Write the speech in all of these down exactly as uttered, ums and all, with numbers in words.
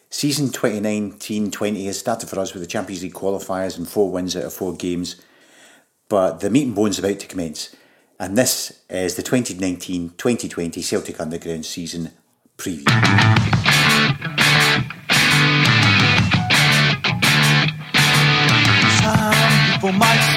Season twenty nineteen twenty has started for us with the Champions League qualifiers and four wins out of four games. But the meat and bones is about to commence. And this is the twenty nineteen twenty twenty Celtic Underground season preview. Do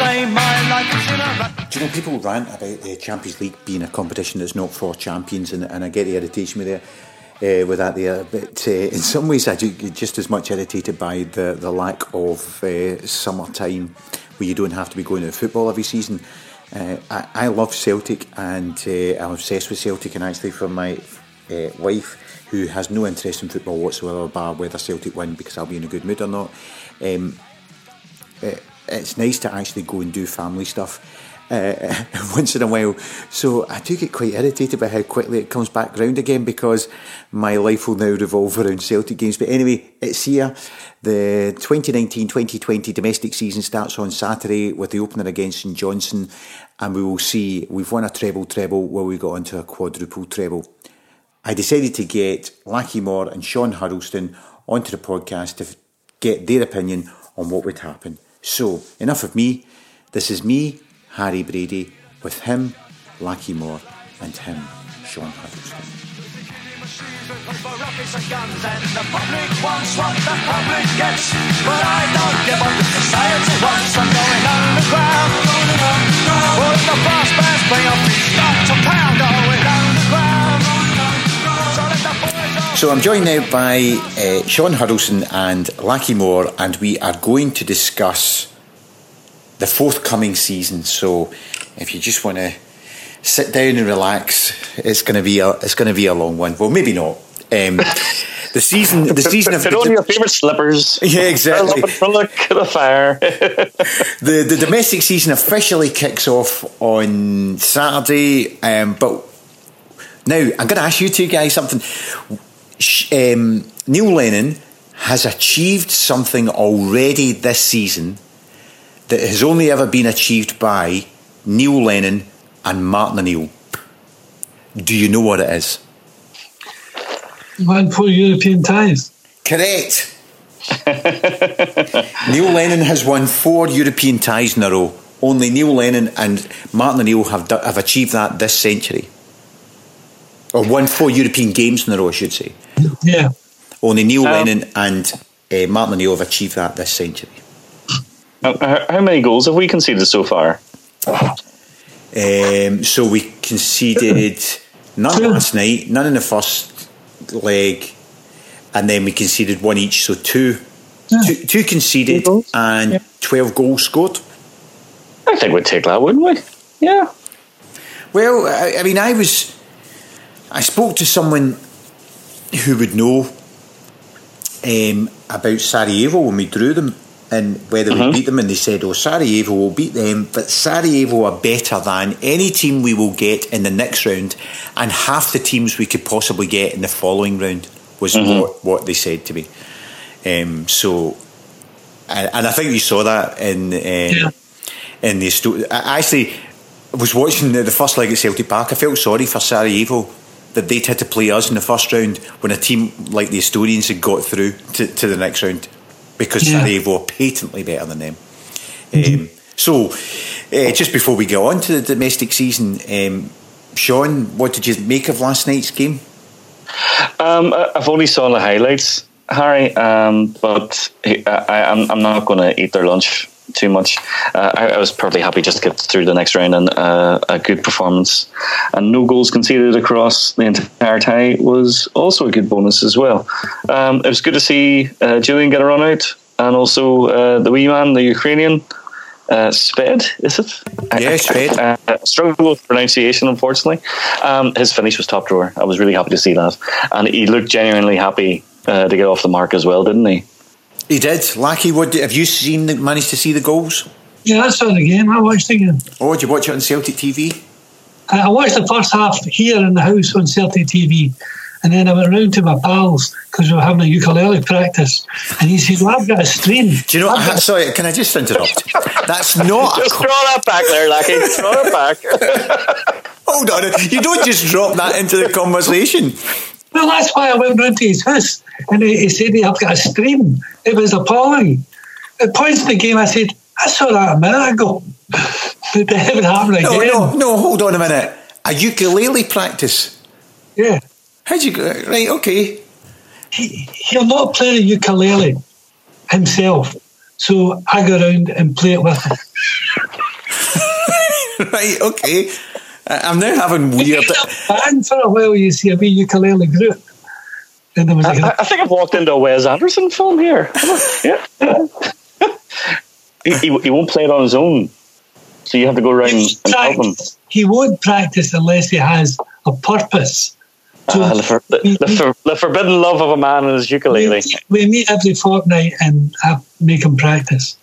you know, people rant about the Champions League being a competition that's not for champions, and, and I get the irritation with it, uh, with that there. But uh, in some ways, I do get just as much irritated by the, the lack of uh, summertime where you don't have to be going to the football every season. Uh, I, I love Celtic, and uh, I'm obsessed with Celtic, and actually for my uh, wife, who has no interest in football whatsoever, bar whether Celtic win because I'll be in a good mood or not. Um, uh, It's nice to actually go and do family stuff uh, once in a while. So I do get quite irritated by how quickly it comes back round again, because my life will now revolve around Celtic games. But anyway, it's here. The twenty nineteen twenty twenty domestic season starts on Saturday with the opener against St Johnstone, and we will see, we've won a treble treble, well, we got onto a quadruple treble. I decided to get Lachie Moore and Sean Huddleston onto the podcast to get their opinion on what would happen. So, enough of me. This is me, Harry Brady, with him, Lachie Moore, and him, Sean Huddleston. So I'm joined now by uh, Sean Huddleston and Lachie Moore, and we are going to discuss the forthcoming season. So if you just want to sit down and relax, it's going to be a it's going to be a long one. Well, maybe not. Um, the season, the season of put on your favourite slippers. Yeah, exactly. Look at the fire. the the domestic season officially kicks off on Saturday. Um, but now I'm going to ask you two guys something. Um, Neil Lennon has achieved something already this season that has only ever been achieved by Neil Lennon and Martin O'Neill. Do you know what it is? Won four European ties. Correct. Neil Lennon has won four European ties in a row. Only Neil Lennon and Martin O'Neill have do- have achieved that this century. Or won four European games in a row, I should say. Yeah. Only Neil um, Lennon and uh, Martin O'Neill have achieved that this century. How, how many goals have we conceded so far? Um, so we conceded none last night, none in the first leg, and then we conceded one each. So two, yeah. two, two conceded two and yeah. twelve goals scored. I think we'd take that, wouldn't we? Yeah. Well, I, I mean, I was... I spoke to someone who would know um, about Sarajevo when we drew them and whether mm-hmm. we beat them, and they said, oh, Sarajevo will beat them, but Sarajevo are better than any team we will get in the next round, and half the teams we could possibly get in the following round, was mm-hmm. what, what they said to me. Um, so, and, and I think you saw that in, um, yeah. in the... Sto- I actually was watching the, the first leg at Celtic Park. I felt sorry for Sarajevo that they'd had to play us in the first round when a team like the Estonians had got through to, to the next round, because yeah. Sarajevo are patently better than them. Mm-hmm. Um, so, uh, just before we go on to the domestic season, um, Sean, what did you make of last night's game? Um, I've only saw the highlights, Harry, um, but I, I, I'm, I'm not going to eat their lunch too much. Uh, I, I was perfectly happy just to get through the next round, and uh, a good performance and no goals conceded across the entire tie was also a good bonus as well. Um, it was good to see uh, Julian get a run out, and also uh, the wee man, the Ukrainian uh, Sped, is it? Yeah, Sped. I, I, I struggled with pronunciation, unfortunately. Um, his finish was top drawer. I was really happy to see that, and he looked genuinely happy uh, to get off the mark as well, didn't he? He did. Lachie, what have you seen? The, managed to see the goals? Yeah, I saw the game. I watched the game. Oh, did you watch it on Celtic T V? I watched the first half here in the house on Celtic T V, and then I went round to my pals because we were having a ukulele practice, and he said, well, I've got a stream. Do you know what? Sorry, can I just interrupt? That's not... Just throw that back there, Lachie. Throw it back. Hold on. You don't just drop that into the conversation. Well, that's why I went round to his house. and he, he said, I've got a stream. It was appalling. At points in the game, I said, I saw that a minute ago. Did it ever happen again? No, no, no, hold on a minute. A ukulele practice? Yeah. How'd you go? Right, okay. He, he'll not play the ukulele himself, so I go around and play it with him. Right, okay. I'm now having weird... And for a while, you see a wee ukulele group. And there was like I, a, I think I've walked into a Wes Anderson film here. Yeah. he, he, he won't play it on his own, so you have to go around and help him. He won't practice unless he has a purpose. So uh, the, for, the, we, the, for, the forbidden love of a man and his ukulele. We, we meet every fortnight and have, make him practice.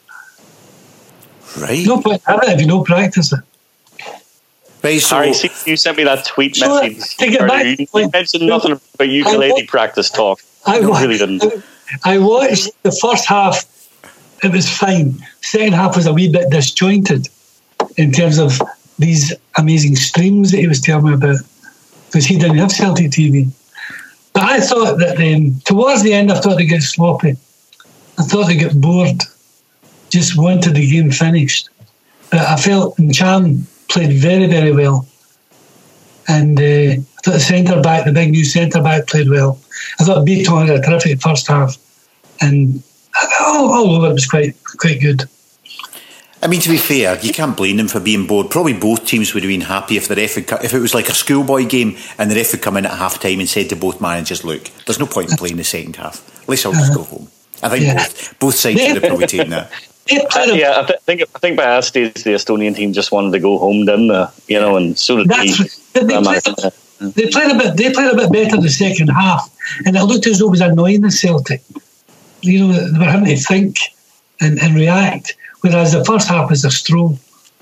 Right. No point having it if you don't practice it. Right, so Harry, see, you sent me that tweet so message. to get back, you, like, you mentioned nothing about ukulele I, practice talk. I, no, really didn't. I, I watched the first half. It was fine. Second half was a wee bit disjointed in terms of these amazing streams that he was telling me about, because he didn't have Celtic T V. But I thought that um, towards the end, I thought they get sloppy. I thought they get bored. Just wanted the game finished. But I felt Ncham played very, very well. And uh, I thought the centre back, the big new centre back, played well. I thought Beaton had a terrific first half. And all, all over it was quite quite good. I mean, to be fair, you can't blame them for being bored. Probably both teams would have been happy if the ref had, if it was like a schoolboy game and the ref would come in at half time and said to both managers, look, there's no point in playing the second half. Let's all just go home. I think yeah. both, both sides would have probably taken that. Uh, yeah, I th- think I think by that stage the Estonian team just wanted to go home, didn't they? You know, and so did That's, we. They, they, played a, they played a bit. They played a bit better the second half, and it looked as though it was annoying the Celtic. You know, they were having to think and, and react, whereas the first half was a stroll.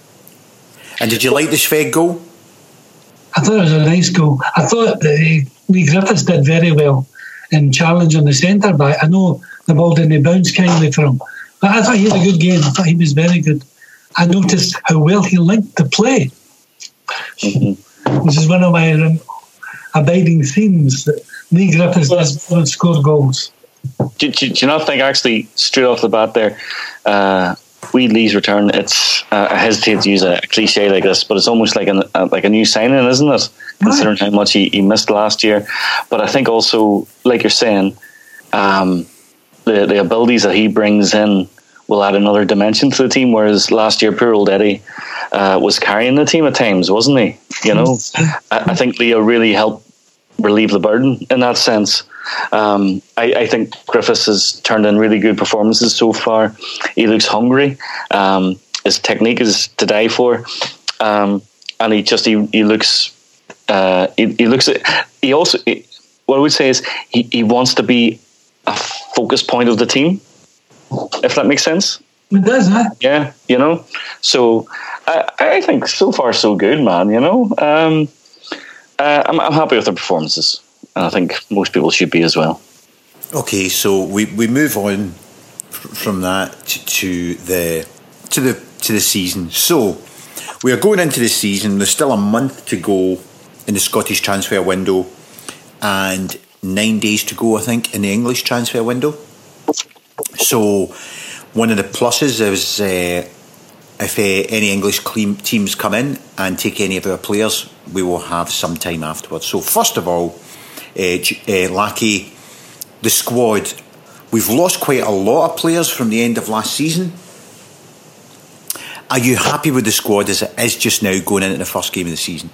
And did you like the Sveg goal? I thought it was a nice goal. I thought that uh, Lee Griffiths did very well in challenging the centre back. I know the ball didn't bounce kindly for him, but I thought he had a good game. I thought he was very good. I noticed how well he linked the play, mm-hmm. which is one of my um, abiding themes, that Lee Griffiths does score goals. Do, do, do you not think, actually, straight off the bat there, uh, Weed Lee's return, it's, uh, I hesitate to use a cliche like this, but it's almost like, an, uh, like a new signing, isn't it? Considering how much he, he missed last year. But I think also, like you're saying, um, the, the abilities that he brings in will add another dimension to the team, whereas last year poor old Eddie uh, was carrying the team at times, wasn't he? You know, I, I think Leo really helped relieve the burden in that sense. Um, I, I think Griffiths has turned in really good performances so far. He looks hungry. Um, his technique is to die for, um, and he just he, he looks uh, he, he looks he also he, what I would say is he, he wants to be a focus point of the team, if that makes sense. It does, huh? Yeah, you know. So I, I think so far so good, man. You know, um, uh, I'm, I'm happy with the performances. And I think most people should be as well. Okay, so we, we move on from that to, to the to the to the season. So we are going into the season. There's still a month to go in the Scottish transfer window, and nine days to go, I think, in the English transfer window. So one of the pluses is uh, if uh, any English teams come in and take any of our players, we will have some time afterwards. So first of all, Uh, uh, Lackey, the squad, we've lost quite a lot of players from the end of last season. Are you happy with the squad as it is just now going into the first game of the season?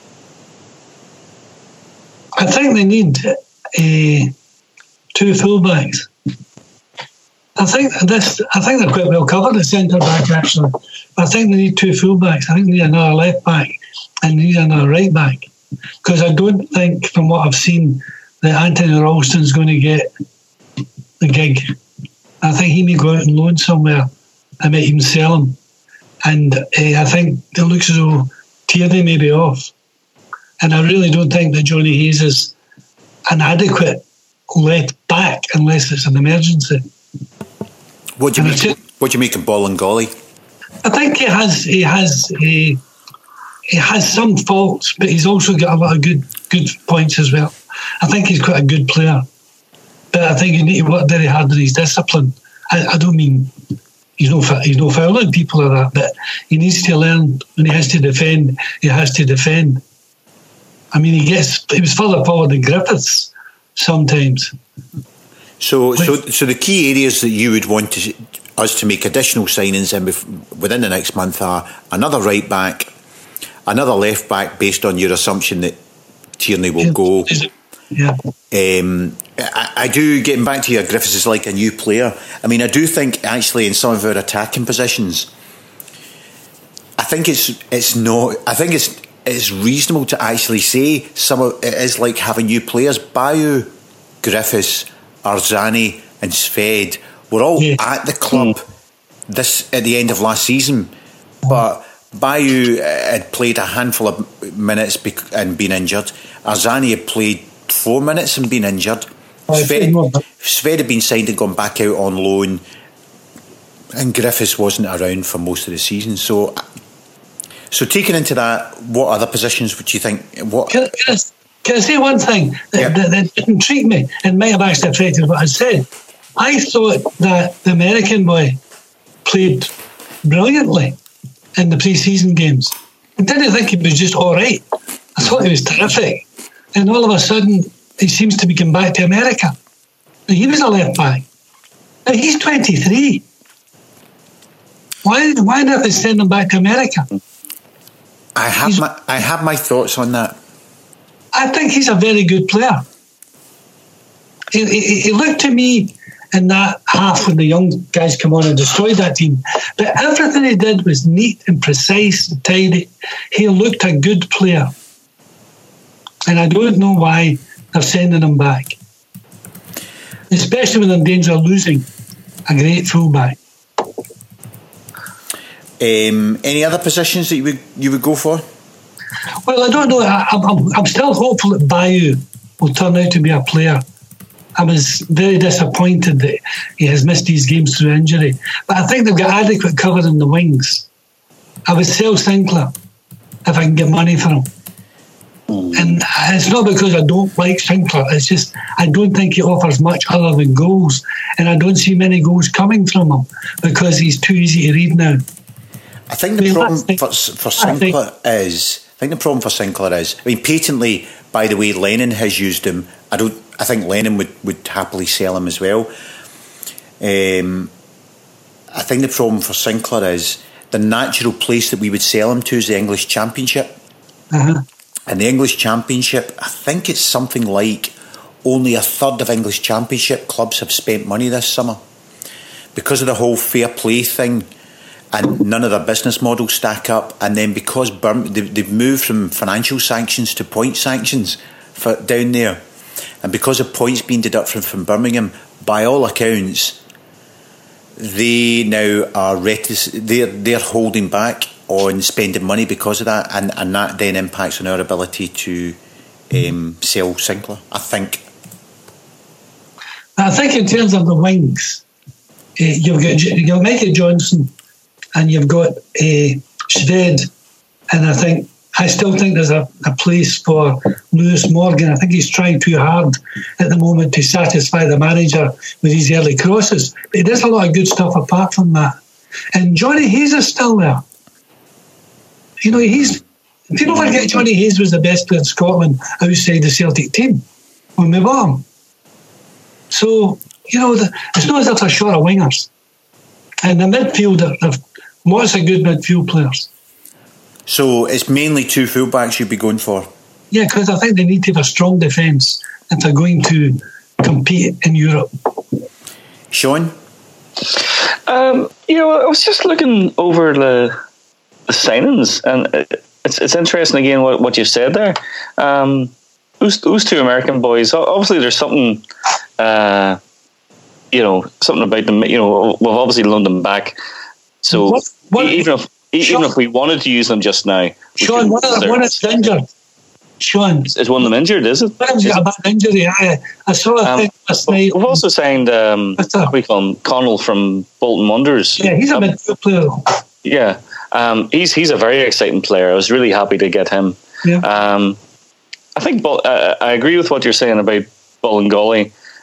I think they need uh, two fullbacks. I think this. I think they're quite well covered at centre back, actually. I think they need two fullbacks. I think they need another left back and they need another right back. Because I don't think, from what I've seen, that Anthony Ralston's going to get the gig. I think he may go out and loan somewhere. I might even sell him. And uh, I think it looks as though Tierney may be off. And I really don't think that Johnny Hayes is an adequate left back unless it's an emergency. What do you make? What do you make of Bolingoli? I think he has. He has a. He has some faults, but he's also got a lot of good good points as well. I think he's quite a good player. but I think you need to work very hard on his discipline. I, I don't mean he's no he's no fouling people or that, but he needs to learn when he has to defend. He has to defend. I mean, he gets he was further forward than Griffiths sometimes. So, so, so the key areas that you would want to, us to make additional signings in within the next month are another right back, another left back, based on your assumption that Tierney will go. Yeah. Um, I, I do, getting back to your Griffiths is like a new player. I mean, I do think actually in some of our attacking positions, I think it's it's not. I think it's it's reasonable to actually say some of it is like having new players. Bayo, Griffiths, Arzani, and Sved were all yeah. at the club mm. this at the end of last season, but Bayo had played a handful of minutes and been injured. Arzani had played four minutes and been injured. Sved, Sved had been signed and gone back out on loan, and Griffiths wasn't around for most of the season. So, so taking into that, what other positions would you think? What can, can, I, can I say one thing that, yep. that, that didn't intrigue me and might have actually affected what I said? I thought that the American boy played brilliantly in the pre-season games. I didn't think he was just all right. I thought he was terrific. And all of a sudden, he seems to be coming back to America. Now, he was a left back. Now, he's twenty-three. Why Why not they send him back to America? I have he's, my I have my thoughts on that. I think he's a very good player. He, he, he looked to me in that half when the young guys come on and destroyed that team. But everything he did was neat and precise and tidy. He looked a good player. And I don't know why they're sending him back. Especially when they're in danger of losing a great fullback. Um, any other positions that you would you would go for? Well, I don't know. I, I'm, I'm still hopeful that Bayo will turn out to be a player. I was very disappointed that he has missed these games through injury. But I think they've got adequate cover in the wings. I would sell Sinclair if I can get money for him. And it's not because I don't like Sinclair, it's just I don't think he offers much other than goals, and I don't see many goals coming from him because he's too easy to read now. I think the I mean, problem for, for Sinclair is I think the problem for Sinclair is I mean patently, by the way Lennon has used him, I don't I think Lennon would, would happily sell him as well. Um, I think the problem for Sinclair is the natural place that we would sell him to is the English Championship. Uh-huh. And the English Championship, I think it's something like only a third of English Championship clubs have spent money this summer. Because of the whole fair play thing, and none of their business models stack up, and then because Birmingham, they've moved from financial sanctions to point sanctions for down there, and because of points being deducted from Birmingham, by all accounts, they now are retic- they're, they're holding back on spending money because of that, and, and that then impacts on our ability to um, sell Sinclair, I think. I think in terms of the wings, uh, you've got you've got Mikey Johnson and you've got uh, Sved, and I think I still think there's a, a place for Lewis Morgan. I think he's trying too hard at the moment to satisfy the manager with his early crosses, but he does a lot of good stuff apart from that. And Johnny Hayes is still there. You know, he's. People forget Johnny Hayes was the best player in Scotland outside the Celtic team when we bought him. So, you know, the, it's not as if they're short of wingers. And the midfield, they've lots of good midfield players. So it's mainly two fullbacks you'd be going for? Yeah, because I think they need to have a strong defence if they're going to compete in Europe. Sean? Um, you know, I was just looking over the... the signings, and it's it's interesting again what, what you said there. Um, those those two American boys, obviously there's something, uh, you know, something about them. You know, we've obviously loaned them back. So what, what, even if Sean, even if we wanted to use them just now, Sean, one of one is injured. Sean, is one of them injured? Is it? One of them's got a bad injury. I, I saw a um, thing last night. We've also signed um, what we call him, Connell from Bolton Wanderers. Yeah, he's a um, midfield player. Yeah. Um, he's he's a very exciting player. I was really happy to get him. Yeah. Um, I think uh, I agree with what you're saying about Bolingoli.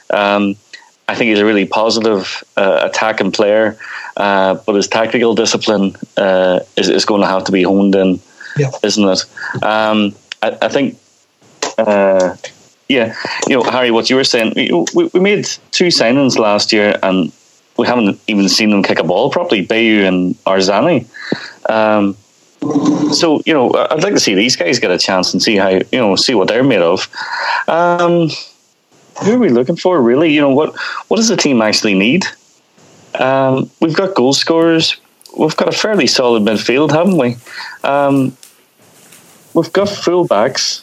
Um, I think he's a really positive uh, attacking player, uh, but his tactical discipline uh, is, is going to have to be honed in, yeah. isn't it? Um, I, I think, uh, yeah, you know, Harry, what you were saying, we, we made two signings last year and we haven't even seen them kick a ball properly, Bayu and Arzani. Um, so, you know, I'd like to see these guys get a chance and see how, you know, see what they're made of. Um, Who are we looking for, really? You know, what what does the team actually need? Um, we've got goal scorers. We've got a fairly solid midfield, haven't we? Um, we've got fullbacks.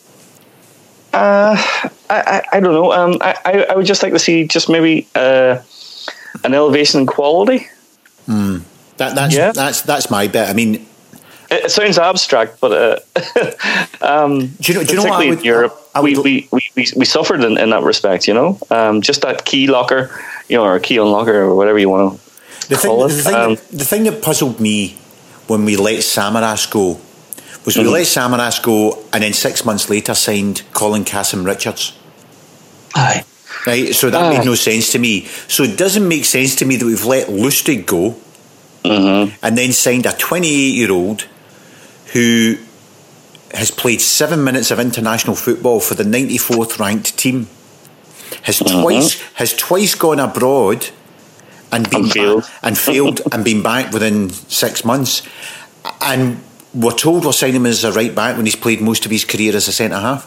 Uh, I, I, I don't know. Um, I, I would just like to see just maybe uh, an elevation in quality. Mm. That, that's, yeah. that's, that's my bit. I mean... It sounds abstract, but uh, um, do you know, do you know what I would, in Europe, I would, we, we, we, we suffered in, in that respect, you know? Um, just that key locker, you know, or key unlocker, or whatever you want to the call thing, it. The thing, um, that, the thing that puzzled me when we let Samaras go was mm-hmm. we let Samaras go and then six months later signed Colin Cassim-Richards. Aye. Right, so that Aye. made no sense to me. So it doesn't make sense to me that we've let Lustig go mm-hmm. and then signed a twenty-eight-year-old who has played seven minutes of international football for the ninety-fourth ranked team, has mm-hmm. twice has twice gone abroad and been and failed, back, and failed and been back within six months, and we're told we're signing him as a right back when he's played most of his career as a centre half.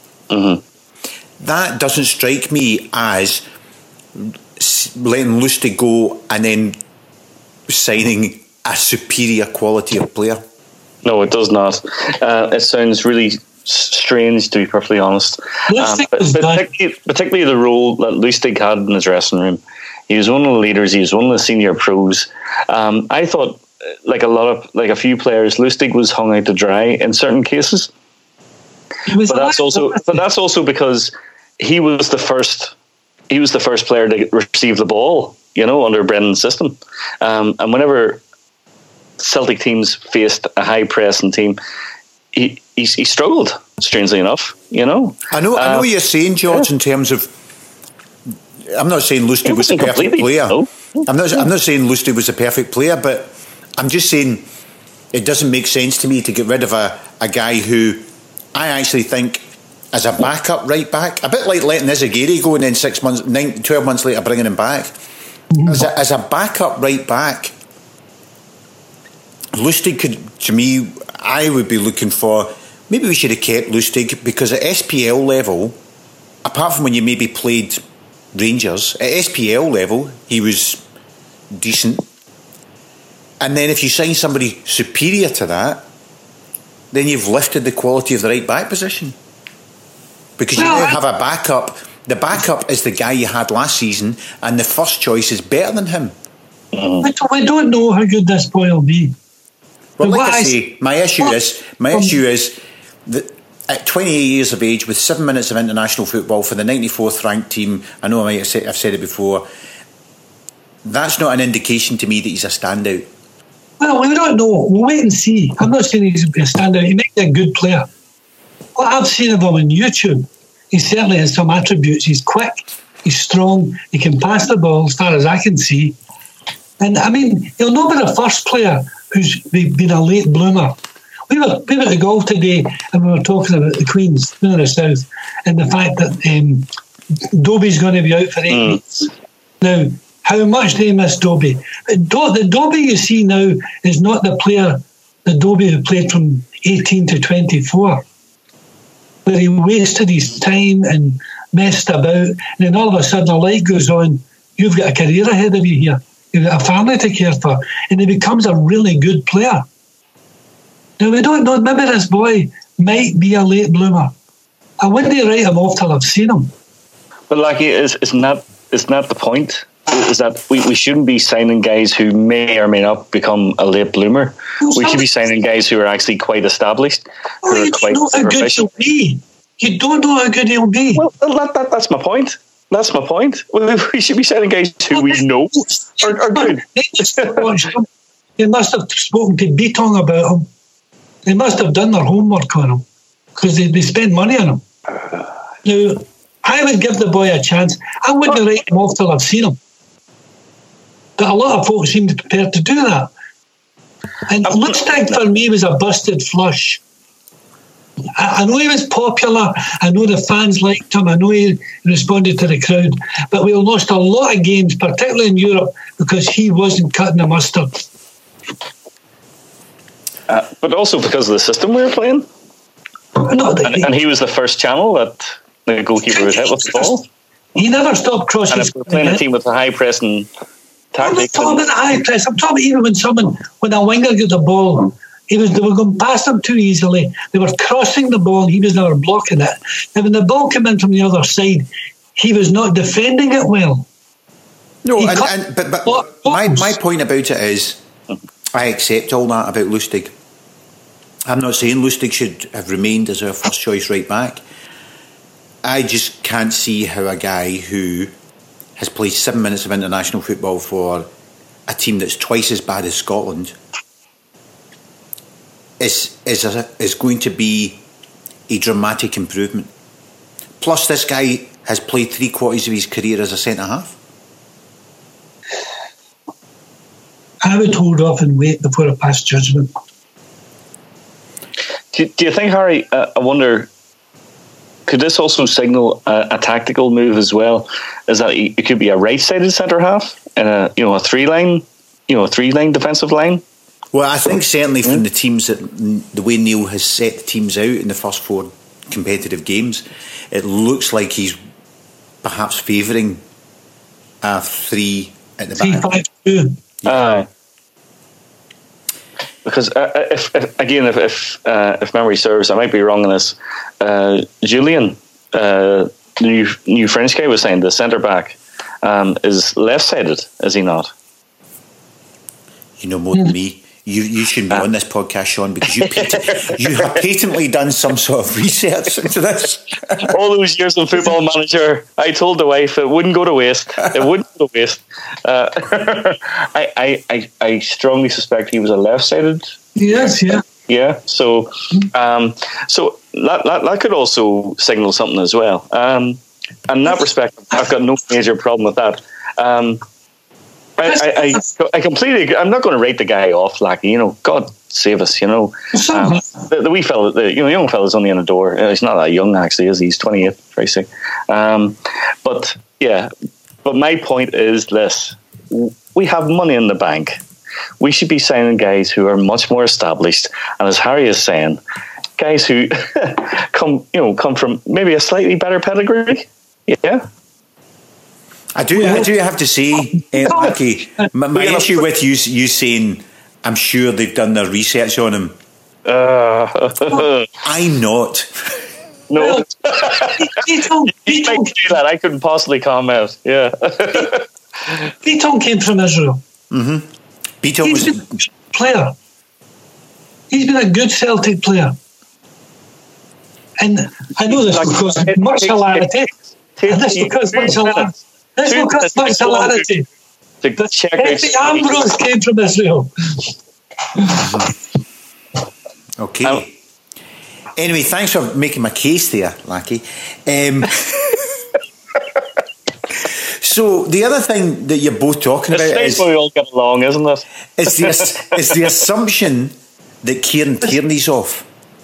Mm-hmm. That doesn't strike me as letting Lustig go and then signing a superior quality of player. No, it does not. Uh, it sounds really strange, to be perfectly honest. Um, but particularly, particularly the role that Lustig had in his dressing room. He was one of the leaders. He was one of the senior pros. Um, I thought, like a lot of, like a few players, Lustig was hung out to dry in certain cases. But that's also, but that's also because he was the first. He was the first player to receive the ball, you know, under Brennan's system. Um, and whenever Celtic teams faced a high pressing team, he, he he struggled, strangely enough, you know. I know, I know uh, what you're saying, George, yeah. in terms of. I'm not saying Lustig was a perfect player. No. I'm not. I'm not saying Lustig was a perfect player, but I'm just saying it doesn't make sense to me to get rid of a, a guy who I actually think, as a backup right back, a bit like letting Izagiri go and then six months, nine, twelve months later bringing him back. Mm-hmm. As a, as a backup right back, Lustig could, to me, I would be looking for, maybe we should have kept Lustig, because at S P L level, apart from when you maybe played Rangers, at S P L level, he was decent. And then if you sign somebody superior to that, then you've lifted the quality of the right back position. Because you now have a backup. The backup is the guy you had last season, and the first choice is better than him. I don't, I don't know how good this boy will be. Well, like I say, my issue is my issue is that at twenty-eight years of age, with seven minutes of international football for the ninety-fourth ranked team, I know I might have said, I've said it before, that's not an indication to me that he's a standout. Well, we don't know. We'll wait and see. I'm not saying he's a standout. He might be a good player. What I've seen of him on YouTube, he certainly has some attributes. He's quick, he's strong, he can pass the ball as far as I can see. And I mean, he'll not be the first player who's been a late bloomer. We were, we were at the golf today and we were talking about the Queens, Queen of the South, and the fact that um, Dobie's going to be out for eight mm. weeks. Now, how much they miss Dobie. Do- the Dobie you see now is not the player, the Dobie who played from eighteen to twenty-four, where he wasted his time and messed about, and then all of a sudden a light goes on. You've got a career ahead of you here. You've got a family to care for, and he becomes a really good player. Now, we don't know, maybe this boy might be a late bloomer. I wouldn't write him off till I've seen him. But like, isn't that, isn't that the point? Is that we, we shouldn't be signing guys who may or may not become a late bloomer. Well, we should be signing guys who are actually quite established, well, who are you quite don't know how good he'll be. You don't know how good he'll be. Well, that, that, that's my point. That's my point. We should be signing guys who well, we know are, are good. They must have spoken to Beatong about him. They must have done their homework on him because they, they spend money on him. Now, I would give the boy a chance. I wouldn't write him off till I've seen him. But a lot of folks seem to be prepared to do that. And Lustig for me was a busted flush. I, I know he was popular. I know the fans liked him. I know he responded to the crowd. But we lost a lot of games, particularly in Europe, because he wasn't cutting the mustard. Uh, but also because of the system we were playing. No, and, and he was the first channel that the goalkeeper would hit with the ball. He never stopped crossing. And if we're playing a team with a high pressing I'm not tactic. talking about high press. I'm talking even when someone, when a winger got the ball, he was they were going past him too easily. They were crossing the ball and he was never blocking it. And when the ball came in from the other side, he was not defending it well. No, and, and, but, but my, my point about it is, I accept all that about Lustig. I'm not saying Lustig should have remained as our first choice right back. I just can't see how a guy who has played seven minutes of international football for a team that's twice as bad as Scotland is is a, is going to be a dramatic improvement. Plus, this guy has played three quarters of his career as a centre half. I would hold off and wait before I pass judgment. Do, do you think, Harry? Uh, I wonder. Could this also signal a, a tactical move as well? Is that it could be a right-sided centre half and a you know a three-line, you know a three-line defensive line? Well, I think certainly from the teams that the way Neil has set the teams out in the first four competitive games, it looks like he's perhaps favouring a three at the three, back. Five, two. Uh, because uh, if, if again, if if, uh, if memory serves, I might be wrong on this. Uh, Julian, uh, the new new French guy, was saying the centre back um, is left-sided, is he not? You know more than me. You you shouldn't be on this podcast, Sean, because you pat- you have patently done some sort of research into this. All those years of Football Manager, I told the wife it wouldn't go to waste. It wouldn't go to waste. Uh, I, I, I, I strongly suspect he was a left-sided. Yes, yeah. Yeah, so um, so that, that that could also signal something as well. Um, and in that respect, I've got no major problem with that. Um, I, I, I, I completely. I'm not going to rate the guy off, like you know. God save us, you know. Um, the, the wee fella, the you know, young fella's only in the door. He's not that young, actually, is he? He's twenty-eight, very sick. Um, but yeah, but my point is this: we have money in the bank. We should be signing guys who are much more established, and as Harry is saying, guys who come, you know, come from maybe a slightly better pedigree. Yeah. I do. I do have to say, uh, Mackie, my, my issue with you, you saying, I'm sure they've done their research on him. Uh, I'm not. No, you make me do that. I couldn't possibly comment. Yeah, Beaton came from Israel. Mm-hmm. Beaton He's was been a good player. He's been a good Celtic player, and I know this because much hilarity. And this because much hilarity. This because much hilarity. Eddie Ambrose came from Israel. Okay. Um, anyway, thanks for making my case there, Lackey. Um, so the other thing that you're both talking it's about nice is when we all get along, isn't it? Is the is the assumption that Kieran Tierney's off.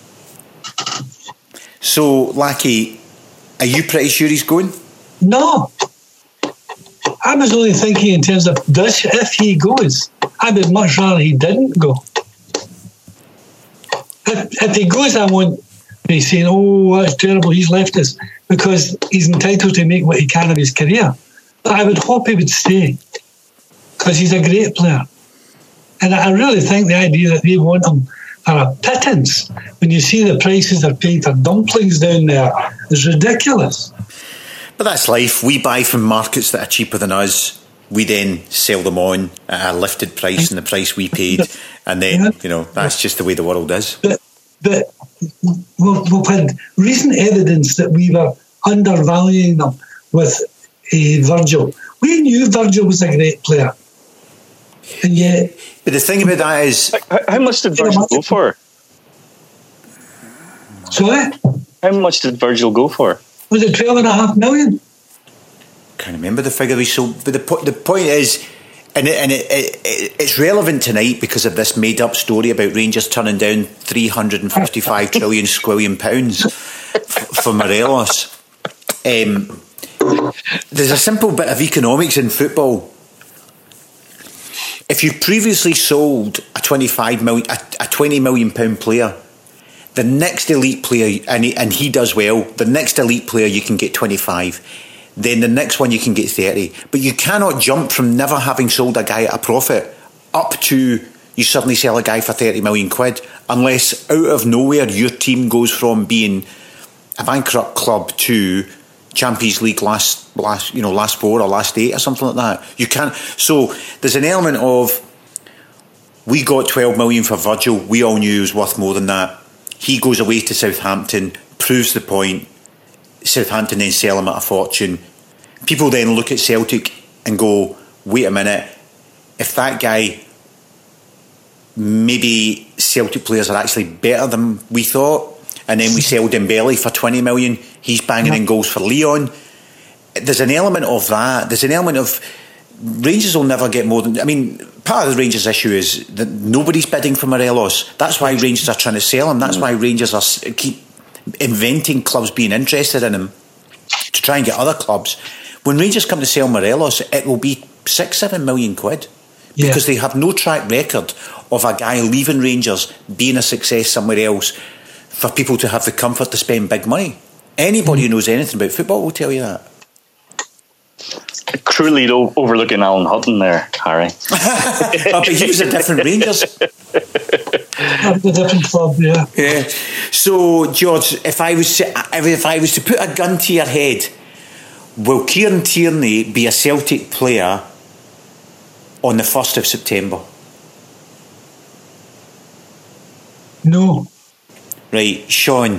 So, Lackey, are you pretty sure he's going? No. I was only thinking in terms of does if he goes. I would much rather he didn't go. If, if he goes, I won't be saying, oh, that's terrible, he's left us, because he's entitled to make what he can of his career. But I would hope he would stay, because he's a great player. And I really think the idea that they want him for a pittance, when you see the prices they're paying for dumplings down there, is ridiculous. But that's life. We buy from markets that are cheaper than us. We then sell them on at a lifted price and the price we paid. And then, you know, that's just the way the world is. But, but we've, we've had recent evidence that we were undervaluing them with uh, Virgil. We knew Virgil was a great player. And yet... But the thing about that is... How, how much did Virgil go for? Sorry? How much did Virgil go for? Was it twelve and a half million? Can't remember the figure he sold. But the, po- the point is, and, it, and it, it, it's relevant tonight because of this made-up story about Rangers turning down three hundred fifty-five trillion squillion pounds f- for Morelos. Um, there's a simple bit of economics in football. If you previously sold a twenty-five million, a, a twenty million pound player, the next elite player, and he, and he does well, the next elite player you can get twenty-five. Then the next one you can get thirty. But you cannot jump from never having sold a guy at a profit up to you suddenly sell a guy for thirty million quid, unless out of nowhere your team goes from being a bankrupt club to Champions League last last you know last four or last eight or something like that. You can't. So there's an element of, we got twelve million for Virgil. We all knew he was worth more than that. He goes away to Southampton, proves the point. Southampton then sell him at a fortune. People then look at Celtic and go, wait a minute, if that guy, maybe Celtic players are actually better than we thought, and then we sell Dembele for twenty million, he's banging in goals for Lyon. There's an element of that. There's an element of Rangers will never get more than, I mean, part of the Rangers issue is that nobody's bidding for Morelos. That's why Rangers are trying to sell him. That's why Rangers are keep inventing clubs being interested in him to try and get other clubs. When Rangers come to sell Morelos, it will be six, seven million quid, yeah, because they have no track record of a guy leaving Rangers, being a success somewhere else, for people to have the comfort to spend big money. Anybody who knows anything about football will tell you that. Cruelly overlooking Alan Hutton there, Harry. Oh, but he was a different Rangers. A different club, yeah. Yeah. So, George, if I was to, if I was to put a gun to your head, will Kieran Tierney be a Celtic player on the first of September? No. Right, Sean.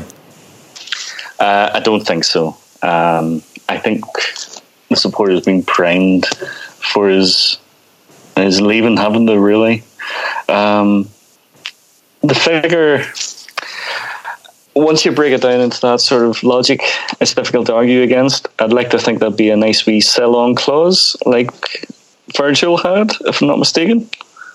Uh, I don't think so. Um, I think the supporters been primed for his his leaving, haven't they? Really. Um, the figure, once you break it down into that sort of logic, it's difficult to argue against. I'd like to think that'd be a nice wee sell-on clause, like Virgil had, if I'm not mistaken.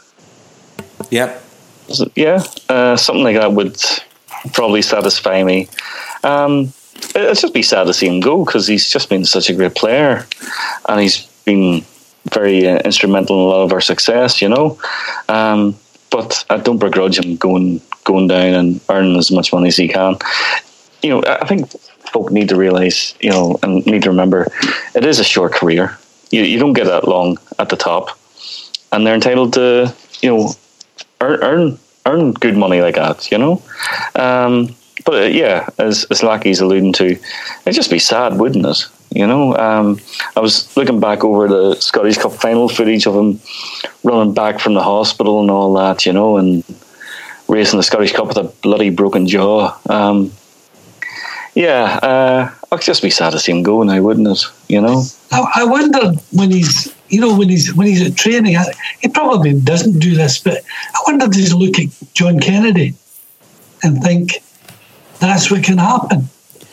Yep. Yeah, uh, something like that would probably satisfy me. Um, it's just be sad to see him go, because he's just been such a great player, and he's been very uh, instrumental in a lot of our success, you know. Um, but I don't begrudge him going going down and earning as much money as he can. You know, I think folk need to realise, you know, and need to remember, it is a short career. You you don't get that long at the top, and they're entitled to, you know, earn earn, earn good money like that, you know. Um, but uh, yeah, as as Lackey's alluding to, it'd just be sad, wouldn't it? You know, um, I was looking back over the Scottish Cup final footage of him running back from the hospital and all that, you know, and racing the Scottish Cup with a bloody broken jaw. Um, yeah, uh, it'd just be sad to see him go now, wouldn't it? You know. I, I wonder when he's, you know, when he's when he's at training. I, he probably doesn't do this, but I wonder if he's look at John Kennedy and think that's what can happen.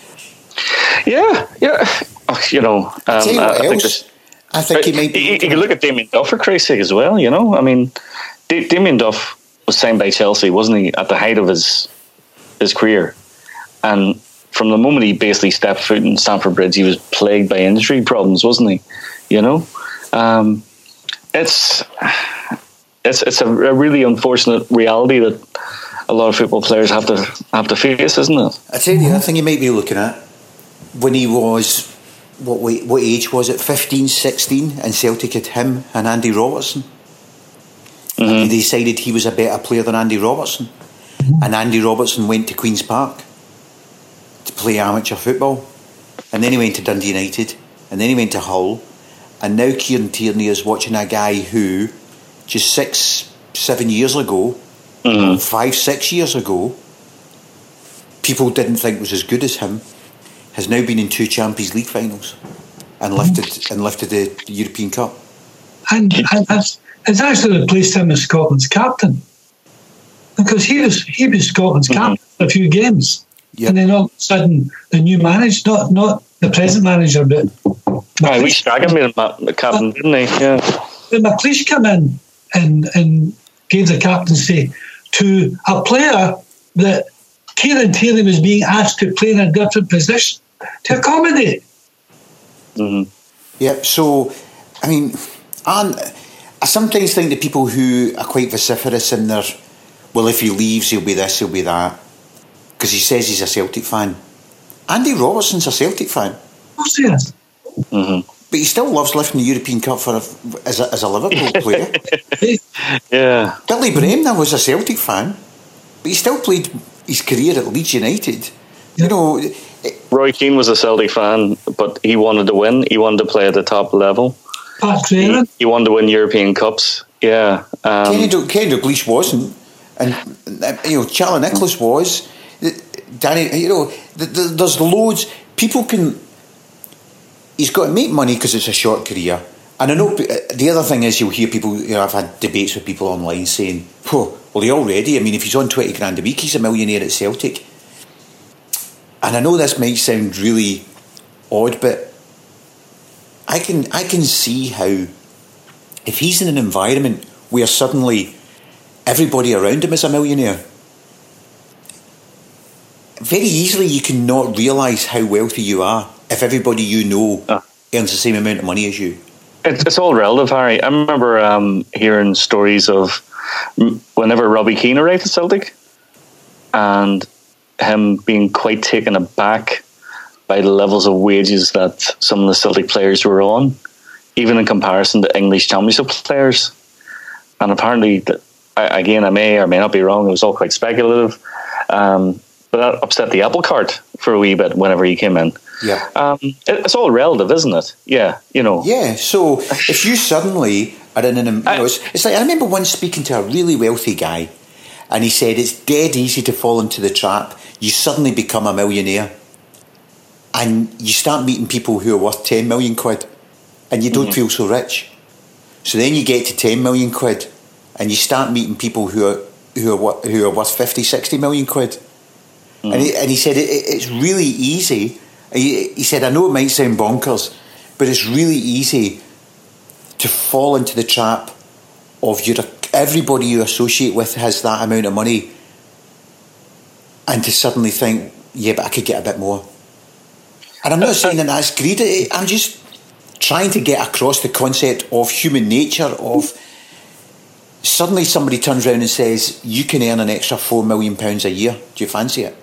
Yeah, yeah. Oh, you know, um, I, you I, I think I think he might be. You, you can look at Damien Duff for Christ's sake as well. You know, I mean, D- Damien Duff was signed by Chelsea, wasn't he, at the height of his his career, and from the moment he basically stepped foot in Stamford Bridge, he was plagued by injury problems, wasn't he? You know, um, it's it's it's a, a really unfortunate reality that a lot of football players have to have to face, isn't it? I tell you the other thing you might be looking at, when he was, what what age was it, fifteen, sixteen, and Celtic had him and Andy Robertson. Mm-hmm. And they decided he was a better player than Andy Robertson. Mm-hmm. And Andy Robertson went to Queen's Park to play amateur football. And then he went to Dundee United. And then he went to Hull. And now Kieran Tierney is watching a guy who, just six, seven years ago, mm-hmm. five, six years ago, people didn't think was as good as him, has now been in two Champions League finals and lifted and lifted the European Cup. And, and it's, it's actually replaced him as Scotland's captain, because he was he was Scotland's mm-hmm. captain for a few games, yep. And then all of a sudden the new manager, not not the present manager, but Aye, we Strachan made him the captain, didn't he? Yeah. When McLeish came in and, and gave the captaincy to a player that Kieran Tierney was being asked to play in a different position to accommodate. Mm-hmm. Yep, so, I mean, and I sometimes think the people who are quite vociferous in their, well, if he leaves, he'll be this, he'll be that, because he says he's a Celtic fan. Andy Robertson's a Celtic fan. Of course he is. Mm-hmm. But he still loves lifting the European Cup for a, as, a, as a Liverpool player. Yeah. Billy Bremner was a Celtic fan, but he still played his career at Leeds United. Yeah. You know, it, Roy Keane was a Celtic fan, but he wanted to win. He wanted to play at the top level. Pat he, he wanted to win European Cups. Yeah. Um, Kenny Dalglish wasn't, and you know, Charlie Nicholas was. Danny, you know, there's loads. People can. He's got to make money because it's a short career. And I know the other thing is you'll hear people, you know, I've had debates with people online saying, oh, well, he already, I mean, if he's on twenty grand a week, he's a millionaire at Celtic. And I know this might sound really odd, but I can I can see how if he's in an environment where suddenly everybody around him is a millionaire, very easily you can not realise how wealthy you are if everybody you know uh, earns the same amount of money as you. It's, it's all relative, Harry. I remember um, hearing stories of whenever Robbie Keane arrived at Celtic and him being quite taken aback by the levels of wages that some of the Celtic players were on, even in comparison to English Championship players. And apparently, again, I may or may not be wrong, it was all quite speculative, um, but that upset the apple cart for a wee bit whenever he came in. Yeah, um, it, it's all relative, isn't it? Yeah, you know. Yeah, so if you suddenly are in an, you know, it's, it's like I remember once speaking to a really wealthy guy, and he said it's dead easy to fall into the trap. You suddenly become a millionaire, and you start meeting people who are worth ten million quid, and you don't mm-hmm. feel so rich. So then you get to ten million quid, and you start meeting people who are who are who are worth fifty, sixty million quid. Mm-hmm. And he, and he said it, it's really easy. He, he said, I know it might sound bonkers, but it's really easy to fall into the trap of your everybody you associate with has that amount of money, and to suddenly think, yeah, but I could get a bit more. And I'm not saying that that's greedy. I'm just trying to get across the concept of human nature, of suddenly somebody turns around and says, you can earn an extra four million pounds a year. Do you fancy it?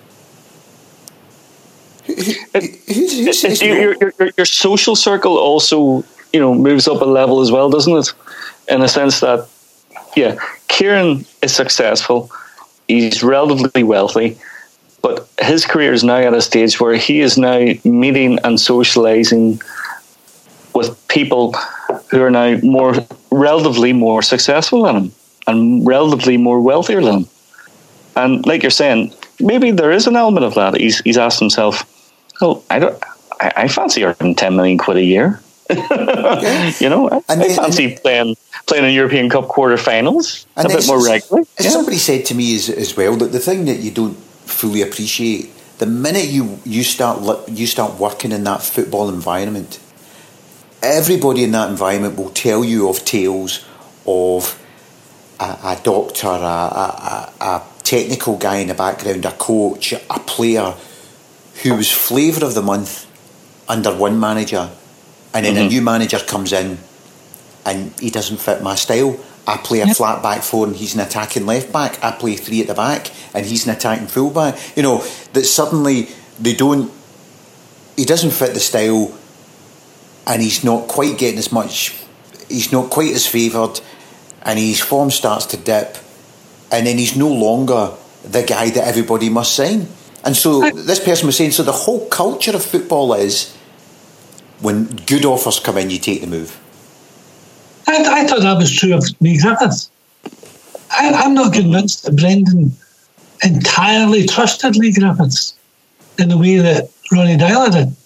Who, who, who's, who says no? your, your, your social circle also, you know, moves up a level as well, doesn't it? In a sense that, yeah, Kieran is successful. He's relatively wealthy. But his career is now at a stage where he is now meeting and socialising with people who are now more relatively more successful than him and relatively more wealthier than him. And like you're saying, maybe there is an element of that. He's he's asked himself, "Oh, I don't, I, I fancy earning ten million quid a year. Yeah. You know, I, and I then, fancy and playing playing in European Cup quarterfinals a bit more regularly." As yeah. somebody said to me as as well, that the thing that you don't fully appreciate, the minute you you start you start working in that football environment, everybody in that environment will tell you of tales of a, a doctor, a, a, a technical guy in the background, a coach, a player who was flavour of the month under one manager, and then mm-hmm. a new manager comes in and he doesn't fit my style. I play a yep. flat back four and he's an attacking left back. I play three at the back and he's an attacking full back. You know, that suddenly they don't, he doesn't fit the style and he's not quite getting as much, he's not quite as favoured, and his form starts to dip, and then he's no longer the guy that everybody must sign. And so I, this person was saying, so the whole culture of football is when good offers come in, you take the move. I, I thought that was true of Lee Griffiths. I, I'm not convinced that Brendan entirely trusted Lee Griffiths in the way that Ronnie Dyler did.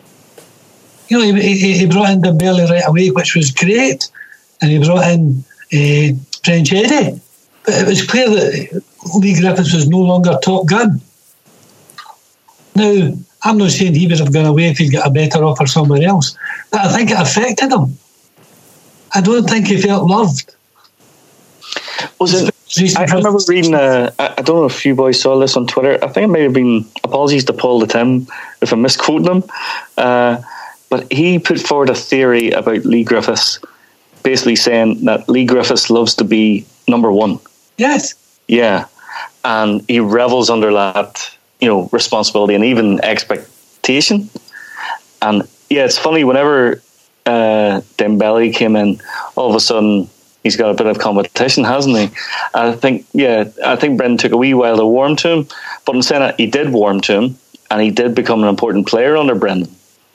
You know, he, he, he brought in Dembele right away, which was great, and he brought in uh, French Eddie. But it was clear that Lee Griffiths was no longer top gun. Now, I'm not saying he would have gone away if he'd got a better offer somewhere else, but I think it affected him. I don't think he felt loved. Was it? I, I remember reading. Uh, I don't know if you boys saw this on Twitter. I think it may have been. Apologies to Paul the Tim if I'm misquoting him, uh, but he put forward a theory about Leigh Griffiths, basically saying that Leigh Griffiths loves to be number one. Yes. Yeah, and he revels under that, you know, responsibility and even expectation. And yeah, it's funny whenever uh, Dembele came in, all of a sudden he's got a bit of competition, hasn't he? I think, yeah, I think Brendan took a wee while to warm to him, but in saying that, he did warm to him, and he did become an important player under Brendan.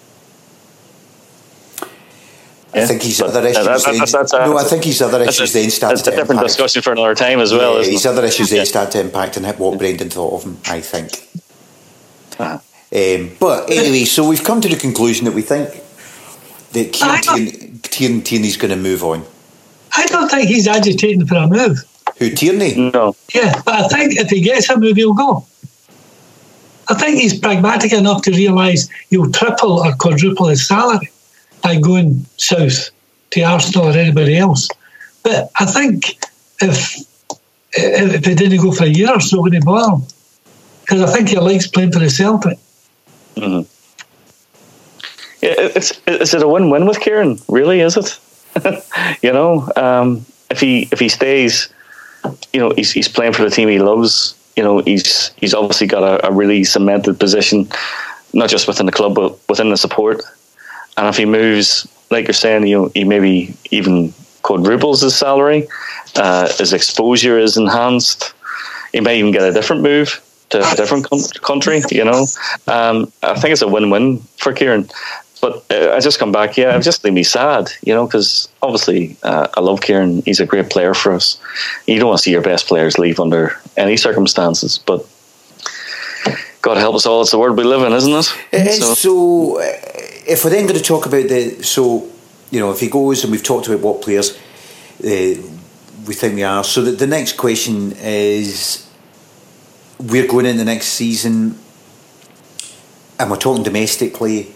I yeah, think his other issues. That, that, that's, that's, no, I think his other issues a, then started to impact. That's a different discussion for another time as well. Yeah, isn't his it? other issues yeah. then started to impact on what Brendan thought of him, I think. Uh-huh. Um, but anyway, so we've come to the conclusion that we think that Kieran Tierney, Tierney's going to move on. I don't think he's agitating for a move. Who, Tierney? No. Yeah, but I think if he gets a move, he'll go. I think he's pragmatic enough to realise he'll triple or quadruple his salary by going south to Arsenal or anybody else. But I think if if he didn't go for a year or so, would he bother? Because I think he likes playing for the Celtic. Mm-hmm. Yeah, it's is it a win-win with Kieran? Really, is it? you know, um, if he if he stays, you know, he's he's playing for the team he loves. You know, he's he's obviously got a, a really cemented position, not just within the club but within the support. And if he moves, like you're saying, you know, he maybe even quadruples his salary, uh, his exposure is enhanced. He may even get a different move to a different country. You know, um, I think it's a win-win for Kieran. But uh, I just come back, yeah, it just made me sad, you know, because obviously uh, I love Kieran. He's a great player for us. You don't want to see your best players leave under any circumstances, but God help us all, it's the world we live in, isn't it? It is. So, so uh, if we're then going to talk about the, so, you know, if he goes, and we've talked about what players uh, we think we are, so that the next question is, we're going in the next season, and we're talking domestically.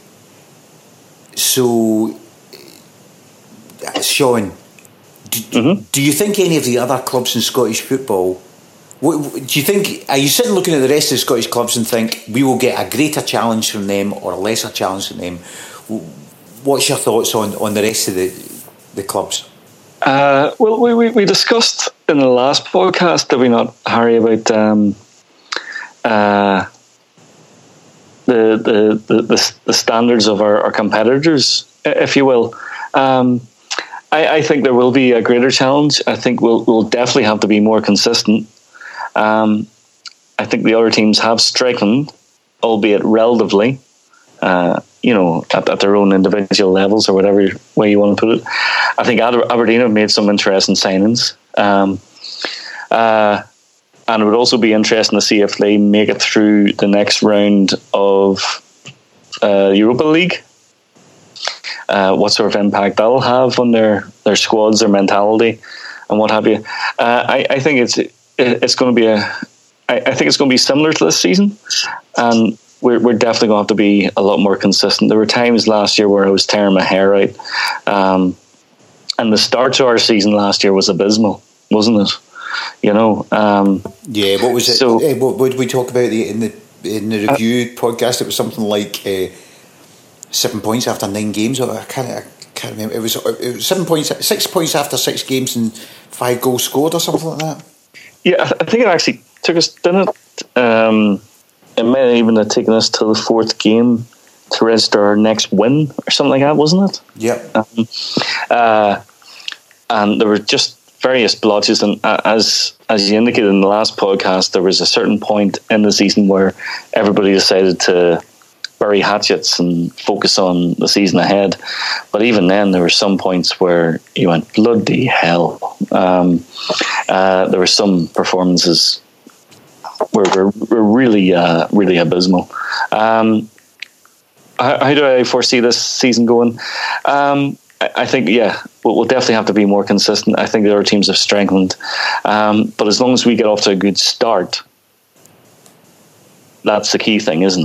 So, Sean, do, mm-hmm. do you think any of the other clubs in Scottish football, what, do you think, are you sitting looking at the rest of the Scottish clubs and think we will get a greater challenge from them or a lesser challenge from them? What's your thoughts on, on the rest of the the clubs? Uh, well, we, we, we discussed in the last podcast, did we not, Harry, about um, uh, The, the, the, the standards of our, our competitors, if you will. Um, I, I think there will be a greater challenge. I think we'll, we'll definitely have to be more consistent. Um, I think the other teams have strengthened, albeit relatively, uh, you know, at, at their own individual levels or whatever way you want to put it. I think Aberdeen have made some interesting signings. Um, uh, And it would also be interesting to see if they make it through the next round of uh, Europa League. Uh, what sort of impact that'll have on their, their squads, their mentality, and what have you. Uh, I, I think it's it's going to be a. I, I think it's going to be similar to this season, and we're we're definitely going to have to be a lot more consistent. There were times last year where I was tearing my hair out, um, and the start to our season last year was abysmal, wasn't it? You know, um, yeah. What was it? So, uh, what, what did we talk about the, in the in the review uh, podcast? It was something like uh, seven points after nine games. I can't, I can't remember. It was, it was seven points, six points after six games, and five goals scored, or something like that. Yeah, I think it actually took us. Didn't it? Um, it may even have taken us to the fourth game to register our next win, or something like that, wasn't it? Yeah. Um, uh, and there were just various blotches, and as as you indicated in the last podcast, there was a certain point in the season where everybody decided to bury hatchets and focus on the season ahead. But even then, there were some points where you went, bloody hell. Um, uh, there were some performances were were, were really uh, really abysmal. Um, how, how do I foresee this season going? Um, I think, yeah, we'll, we'll definitely have to be more consistent. I think the other teams have strengthened. Um, but as long as we get off to a good start, that's the key thing, isn't it?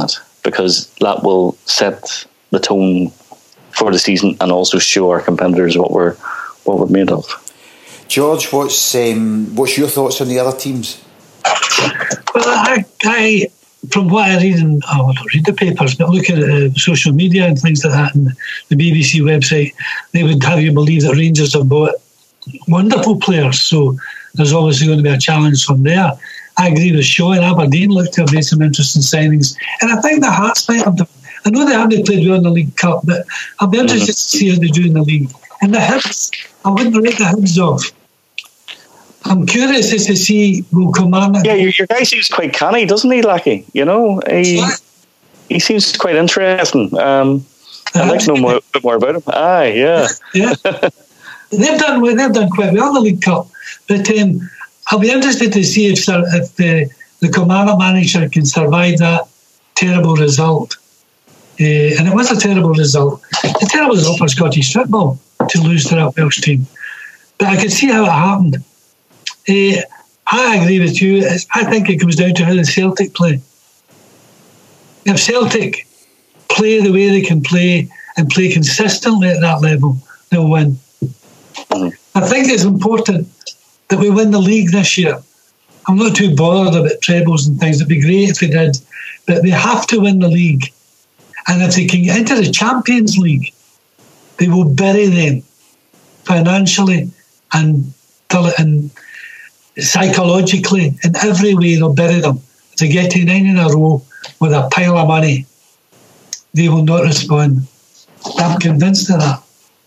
because that will set the tone for the season and also show our competitors what we're what we're made of. George, what's um, what's your thoughts on the other teams? Well, I, I from what I read, in, oh, I don't read the papers, but look at uh, social media and things like that, and the B B C website, they would have you believe that Rangers have bought wonderful players. So there's obviously going to be a challenge from there. I agree with Shaw, and Aberdeen look to have made some interesting signings, and I think the Hearts might have. I know they haven't played well in the League Cup, but I'll be interested mm-hmm. to see how they do in the league. And the Hibs, I wouldn't write the Hibs off. I'm curious as to see will Kilmarnock. Yeah, your, your guy seems quite canny, doesn't he, Lackey? You know, he yeah. he seems quite interesting. Um, I'd like to know more, a bit more about him. Aye, yeah, yeah. they've done they've done quite well in the League Cup, but um, I'll be interested to see if if the the Kilmarnock manager can survive that terrible result. Uh, and it was a terrible result. A terrible result for Scottish football to lose to that Welsh team. But I could see how it happened. Uh, I agree with you. I think it comes down to how the Celtic play. If Celtic play the way they can play and play consistently at that level, they'll win. I think it's important that we win the league this year. I'm not too bothered about trebles and things. It'd be great if we did. But they have to win the league. And if they can get into the Champions League, they will bury them financially and and psychologically. In every way, they'll bury them. If they get to nine in a row with a pile of money, they will not respond. I'm convinced of that.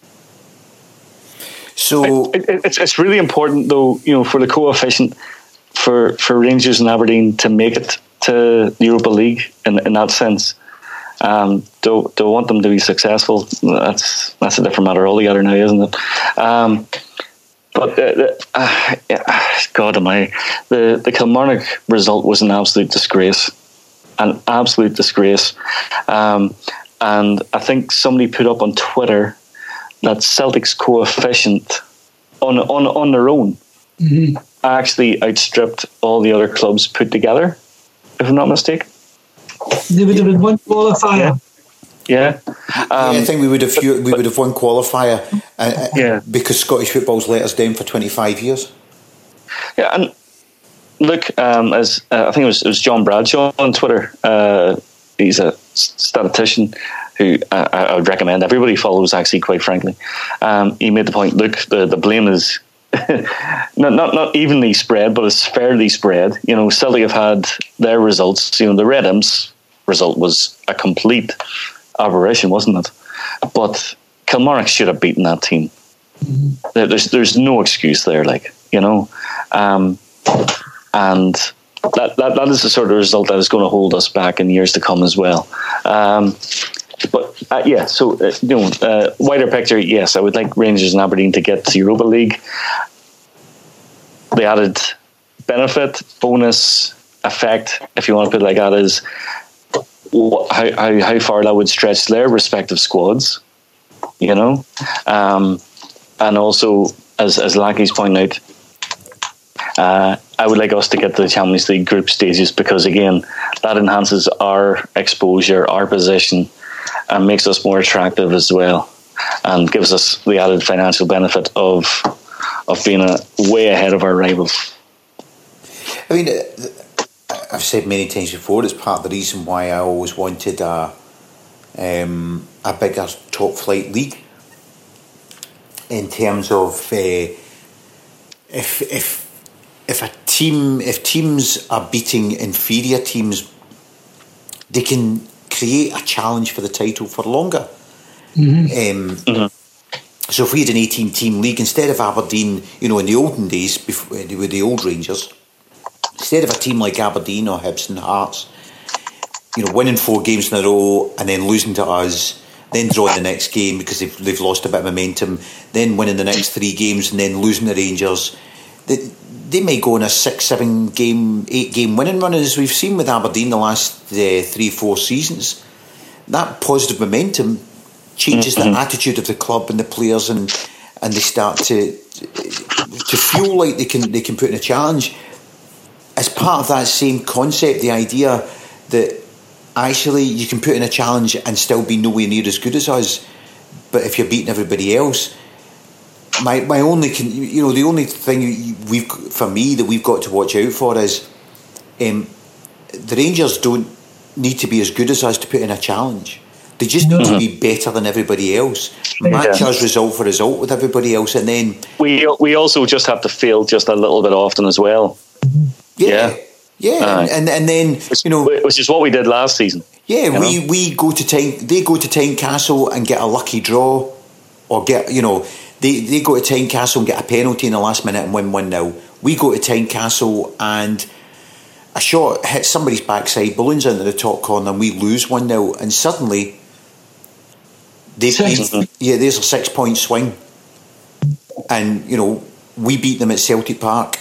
So it, it, it's it's really important, though, you know, for the coefficient for for Rangers and Aberdeen to make it to the Europa League in in that sense. Um, do do want them to be successful? That's that's a different matter altogether now, isn't it? Um, but uh, uh, God, am I the the Kilmarnock result was an absolute disgrace, an absolute disgrace. Um, and I think somebody put up on Twitter that Celtic's coefficient on on on their own mm-hmm. actually outstripped all the other clubs put together, if I'm not mistaken. They would have been one qualifier. Yeah, um, yeah I think we would have we would have won qualifier. Uh, yeah, because Scottish football's let us down for twenty-five years. Yeah, and look, um, as uh, I think it was, it was John Bradshaw on Twitter. Uh, he's a statistician who uh, I would recommend everybody follows. Actually, quite frankly, um, he made the point. Look, the the blame is. not, not not evenly spread, but it's fairly spread. You know, Celtic have had their results. You know, the Red Imps result was a complete aberration, wasn't it? But Kilmarnock should have beaten that team. Mm-hmm. There's there's no excuse there, like, you know, um, and that, that that is the sort of result that is going to hold us back in years to come as well. Um, But uh, yeah, so uh, you know, uh, wider picture. Yes, I would like Rangers and Aberdeen to get to Europa League. The added benefit, bonus, effect, if you want to put it like that, is how how, how far that would stretch their respective squads. You know, um, and also as as Lackey's pointing out, uh, I would like us to get to the Champions League group stages because again, that enhances our exposure, our position. And makes us more attractive as well, and gives us the added financial benefit of of being a, way ahead of our rivals. I mean, I've said many times before, it's part of the reason why I always wanted a um, a bigger top flight league. In terms of uh, if if if a team if teams are beating inferior teams, they can create a challenge for the title for longer. Mm-hmm. Um, mm-hmm. So if we had an eighteen team league, instead of Aberdeen, you know, in the olden days, before, with the old Rangers, instead of a team like Aberdeen or Hibs and Hearts, you know, winning four games in a row and then losing to us, then drawing the next game because they've, they've lost a bit of momentum, then winning the next three games and then losing to Rangers, they, they may go on a six, seven game, eight game winning run, as we've seen with Aberdeen the last uh, three, four seasons. That positive momentum changes mm-hmm. the attitude of the club and the players, and and they start to to feel like they can they can put in a challenge. As part of that same concept, the idea that actually you can put in a challenge and still be nowhere near as good as us. But if you're beating everybody else, my my only con- you know the only thing we've for me that we've got to watch out for is um, the Rangers don't need to be as good as us to put in a challenge. They just need mm-hmm. to be better than everybody else. Match yeah. us result for result with everybody else, and then we we also just have to fail just a little bit often as well. Yeah, yeah, yeah. Uh, and and then which, you know, which is what we did last season. Yeah, we, know? we go to Tyne, they go to Tynecastle and get a lucky draw, or get you know they, they go to Tynecastle and get a penalty in the last minute and win one nil. We go to Tynecastle and a shot hits somebody's backside, balloons into the top corner, and we lose one nil, and suddenly. They beat, yeah, there's a six point swing, and you know we beat them at Celtic Park,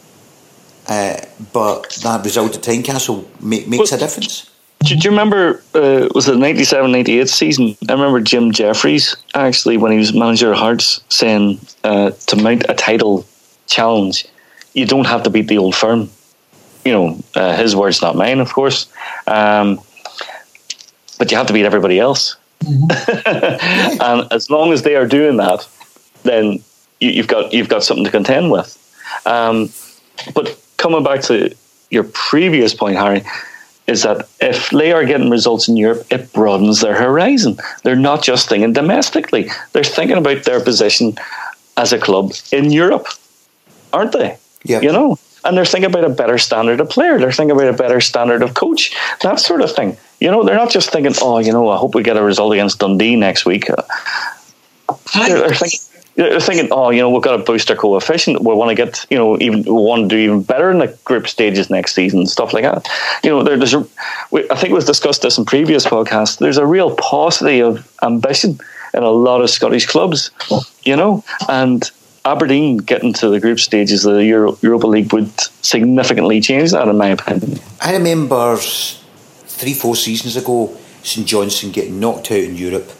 uh, but that result at Tynecastle make, makes well, a difference. Do, do you remember? Uh, was it the ninety-seven ninety-eight season? I remember Jim Jeffries actually, when he was manager of Hearts, saying uh, to mount a title challenge, you don't have to beat the Old Firm. You know, uh, his words, not mine, of course. Um, but you have to beat everybody else. Mm-hmm. And as long as they are doing that, then you, you've got you've got something to contend with. Um, but coming back to your previous point, Harry, is that if they are getting results in Europe, it broadens their horizon. They're not just thinking domestically; they're thinking about their position as a club in Europe, aren't they? Yeah, you know. And they're thinking about a better standard of player. They're thinking about a better standard of coach. That sort of thing. You know, they're not just thinking, oh, you know, I hope we get a result against Dundee next week. They're, they're, thinking, they're thinking, oh, you know, we've got to boost our coefficient. We want to get, you know, even we want to do even better in the group stages next season, stuff like that. You know, there, there's a, I think we've discussed this in previous podcasts. There's a real paucity of ambition in a lot of Scottish clubs, you know, and Aberdeen getting to the group stages of the Euro, Europa League would significantly change that, in my opinion. I remember three, four seasons ago, St Johnstone getting knocked out in Europe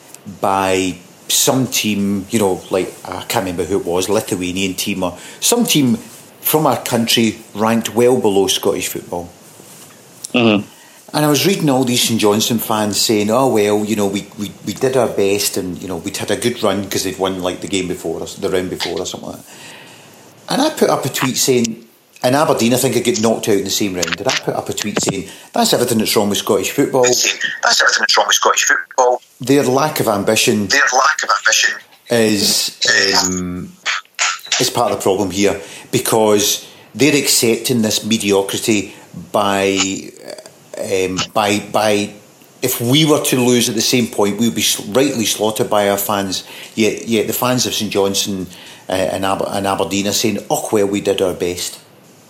by some team, you know, like, I can't remember who it was, Lithuanian team or some team from our country ranked well below Scottish football. Mm-hmm. And I was reading all these St Johnstone fans saying, oh, well, you know, we, we, we did our best and, you know, we'd had a good run because they'd won, like, the game before us, the round before or something like that. And I put up a tweet saying, and Aberdeen, I think I get knocked out in the same round, and I put up a tweet saying, that's everything that's wrong with Scottish football. That's everything that's wrong with Scottish football. Their lack of ambition. Their lack of ambition. Is, um, is part of the problem here, because they're accepting this mediocrity by... Um, by by, if we were to lose at the same point, we would be rightly slaughtered by our fans. Yet, yet the fans of St Johnstone uh, and, Aber- and Aberdeen are saying, "Oh well, we did our best."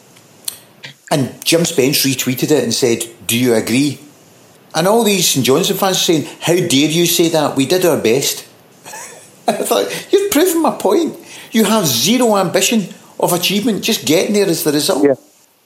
And Jim Spence retweeted it and said, "Do you agree?" And all these St Johnstone fans are saying, "How dare you say that? We did our best." I thought, you're proving my point. You have zero ambition of achievement. Just getting there is the result. Yeah.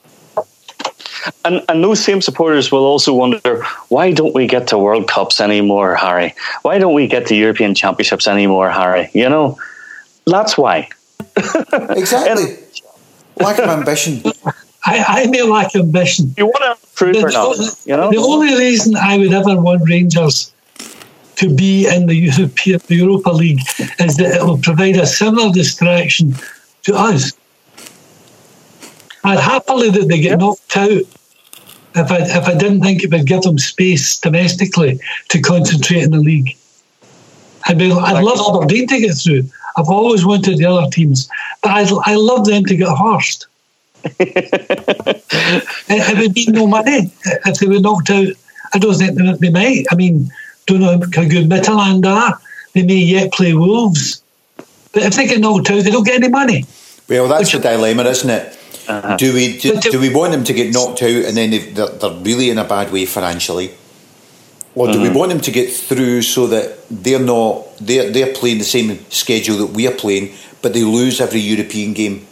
And and those same supporters will also wonder, why don't we get to World Cups anymore, Harry? Why don't we get to European Championships anymore, Harry? You know, that's why. Exactly. Lack of ambition. I, I may lack ambition. You want to improve the, or not? You know? The only reason I would ever want Rangers to be in the European, the Europa League is that it will provide a similar distraction to us. I'd happily that they get yep. knocked out if I if I didn't think it would give them space domestically to concentrate in the league. I'd be I'd love Aberdeen to get through. I've always wanted the other teams, but I'd I love them to get horsed. it, it would be no money if they were knocked out. I don't think they, they might. I mean, don't know how good Midtjylland are. They may yet play Wolves, but if they get knocked out, they don't get any money. Well, that's Which, the dilemma, isn't it? Uh-huh. Do we do, do we want them to get knocked out and then they're, they're really in a bad way financially, or do mm-hmm. we want them to get through so that they're not they're they're playing the same schedule that we are playing, but they lose every European game?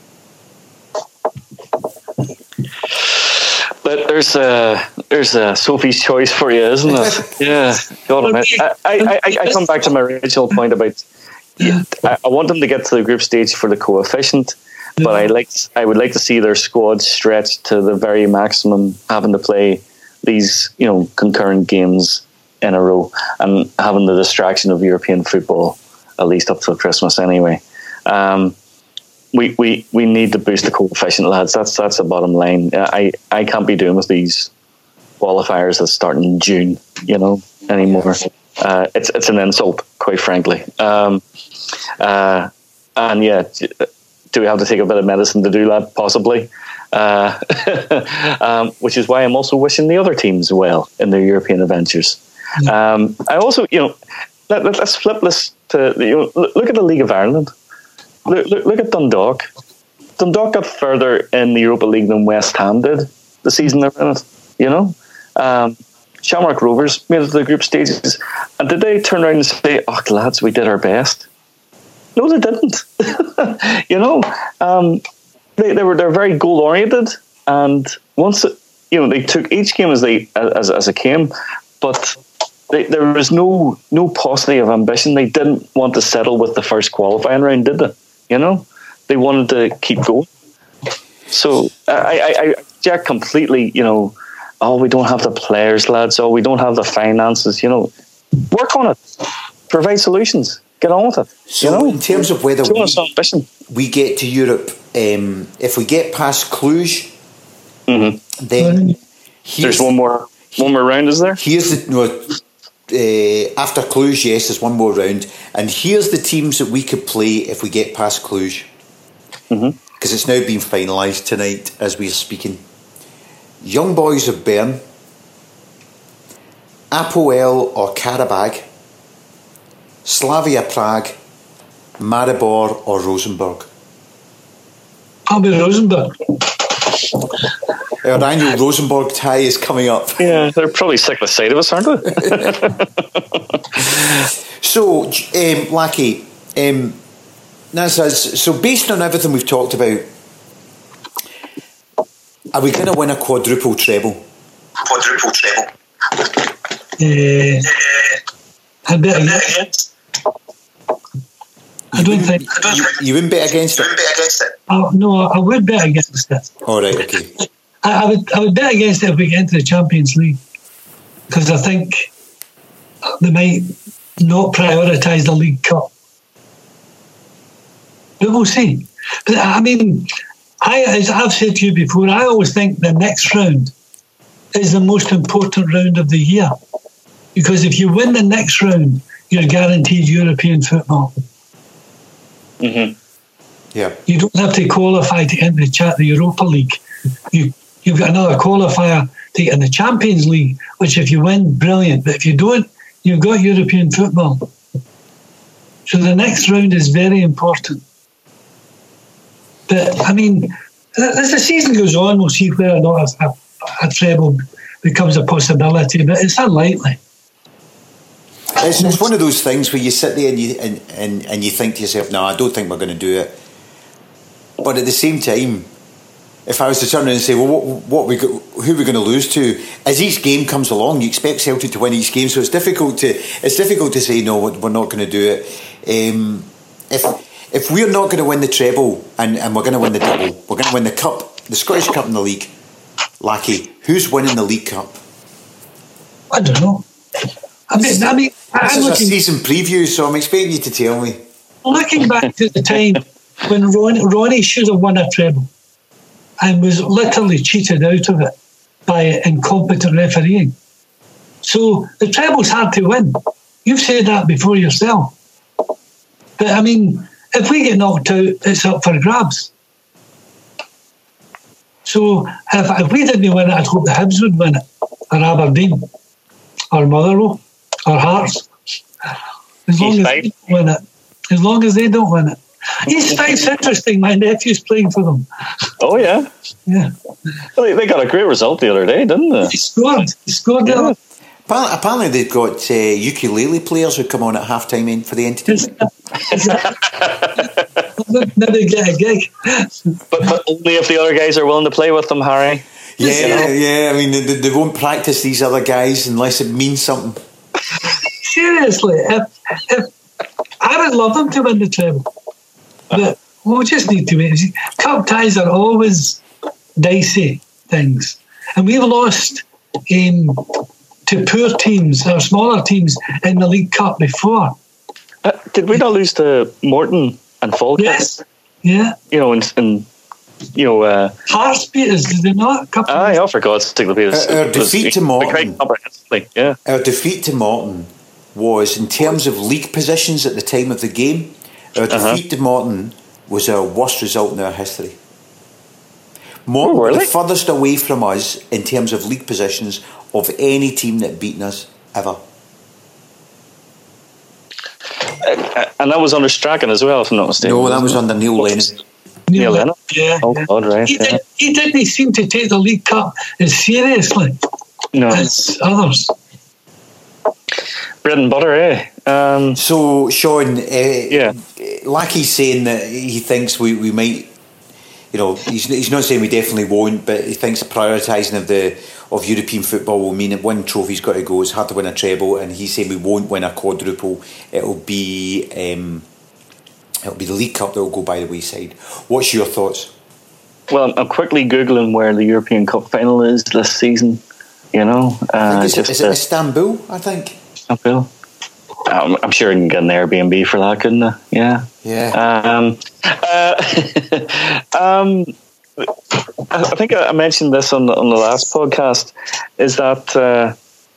But there's a there's a Sophie's choice for you, isn't it? Yeah, God admit. I, I, I, I come back to my original point about I, I want them to get to the group stage for the coefficient. But I like I would like to see their squad stretched to the very maximum, having to play these, you know, concurrent games in a row and having the distraction of European football, at least up till Christmas anyway. Um, we, we, we need to boost the coefficient, lads. That's that's the bottom line. I, I can't be doing with these qualifiers that start in June, you know, anymore. Uh, it's it's an insult, quite frankly. Um, uh, and yeah, do we have to take a bit of medicine to do that? Possibly. Uh, um, which is why I'm also wishing the other teams well in their European adventures. Um, I also, you know, let, let, let's flip this to, you know, look at the League of Ireland. Look, look, look at Dundalk. Dundalk got further in the Europa League than West Ham did the season they're in it, you know. Um, Shamrock Rovers made it to the group stages. And did they turn around and say, oh, lads, we did our best? No, they didn't. you know, um, they, they were they're very goal oriented, and once it, you know, they took each game as they as as it came, but they, there was no no paucity of ambition. They didn't want to settle with the first qualifying round, did they? You know, they wanted to keep going. So I, I, I Jack completely, you know, oh, we don't have the players, lads. Oh, we don't have the finances. You know, work on it. Provide solutions. Get on with it. So, you know? in terms of whether we, we get to Europe, um, if we get past Cluj, mm-hmm. then there's one more one more round, is there? Here's the no, uh, after Cluj, yes, there's one more round, and here's the teams that we could play if we get past Cluj, because mm-hmm. it's now been finalised tonight as we're speaking. Young Boys of Bern, Apoel or Karabag, Slavia Prague, Maribor or Rosenborg. I'll be Rosenborg. Our annual Rosenborg tie is coming up. Yeah, they're probably sick of the sight of us, aren't they? So, um, Lackey, um, Naz, so based on everything we've talked about, are we going to win a quadruple treble? Quadruple treble. Uh, I bet against. I don't think you, you wouldn't bet against it. You wouldn't bet against it. Oh, no, I would bet against it. All right, okay. I, I would, I would bet against it if we get into the Champions League, because I think they might not prioritise the League Cup. But we'll see. But I mean, I, as I've said to you before, I always think the next round is the most important round of the year, because if you win the next round, you're guaranteed European football. Mm-hmm. Yeah. You don't have to qualify to enter the, chat, the Europa League. You, you've got another qualifier to get in the Champions League, which if you win, brilliant. But if you don't, you've got European football. So the next round is very important. But, I mean, as the season goes on, we'll see whether or not a, a, a treble becomes a possibility, but it's unlikely. It's, it's one of those things where you sit there and you and, and, and you think to yourself, no, I don't think we're going to do it. But at the same time, if I was to turn around and say, well, what, what we go, who are we going to lose to? As each game comes along, you expect Celtic to win each game, so it's difficult to it's difficult to say no, we're not going to do it. Um, if if we're not going to win the treble and, and we're going to win the double, we're going to win the cup, the Scottish Cup and the league. Lackey, who's winning the League Cup? I don't know. I mean, I mean, this I'm is looking, a season preview, so I'm expecting you to tell me. Looking back to the time when Ronnie, Ronnie should have won a treble and was literally cheated out of it by incompetent refereeing. So the treble's hard to win. You've said that before yourself. But I mean, if we get knocked out, it's up for grabs. So if, if we didn't win it, I'd hope the Hibs would win it, or Aberdeen, or Motherwell, or Hearts. As long as they don't win it. As long as they don't win it. East Fife's interesting. My nephew's playing for them. Oh, yeah? Yeah. Well, they, they got a great result the other day, didn't they? He scored. He scored yeah. it. Apparently they've got uh, ukulele players who come on at half-time in for the entertainment. Maybe get a gig. But, but only if the other guys are willing to play with them, Harry. Yeah, you know? yeah. I mean, they, they won't practice these other guys unless it means something. Seriously, if, if I would love them to win the treble, but we'll just need to wait. Cup ties are always dicey things, and we've lost um, to poor teams or smaller teams in the League Cup before. Uh, did we not lose to Morton and Falkirk? Yes. Yeah. You know, and, and you know, uh, Hearts beat us, did they not? Aye, oh, for God's sake, beat us. Our, our defeat to Morton. Yeah. Our defeat to Morton was, in terms of league positions at the time of the game, our uh-huh. defeat to Morton was our worst result in our history. Morton oh, really? were the furthest away from us in terms of league positions of any team that beaten us ever. Uh, and that was under Strachan as well, if I'm not mistaken. No, that was under Neil Lennon. Neil Lennon? Yeah. Oh, yeah. God, right. He, yeah. did, he didn't seem to take the League Cup as seriously no. as others. Bread and butter, eh? Um, so, Sean, uh, yeah. Lackey's saying that he thinks we, we might, you know, he's, he's not saying we definitely won't, but he thinks prioritising of the of European football will mean that one trophy's got to go. It's hard to win a treble, and he's saying we won't win a quadruple. It'll be um, it'll be the League Cup that will go by the wayside. What's your thoughts? Well, I'm quickly googling where the European Cup final is this season. You know, uh, I think is, just, it, is it uh, Istanbul? I think. Istanbul. I'm, I'm sure you can get an Airbnb for that, couldn't I? Yeah. Yeah. Um, uh, um, I think I mentioned this on the, on the last podcast. Is that uh,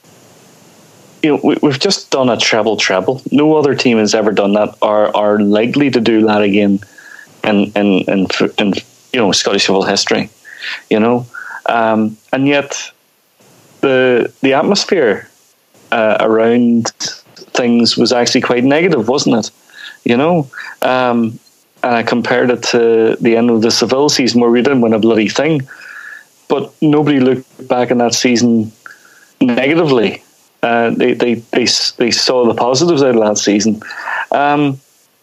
you know we, we've just done a treble treble. No other team has ever done that, or are likely to do that again, in in in, in you know Scottish football history. You know, um, and yet the the atmosphere uh, around things was actually quite negative, wasn't it? You know, um, and I compared it to the end of the Seville season where we didn't win a bloody thing, but nobody looked back in that season negatively. Uh, they, they they they saw the positives out of that season. Um,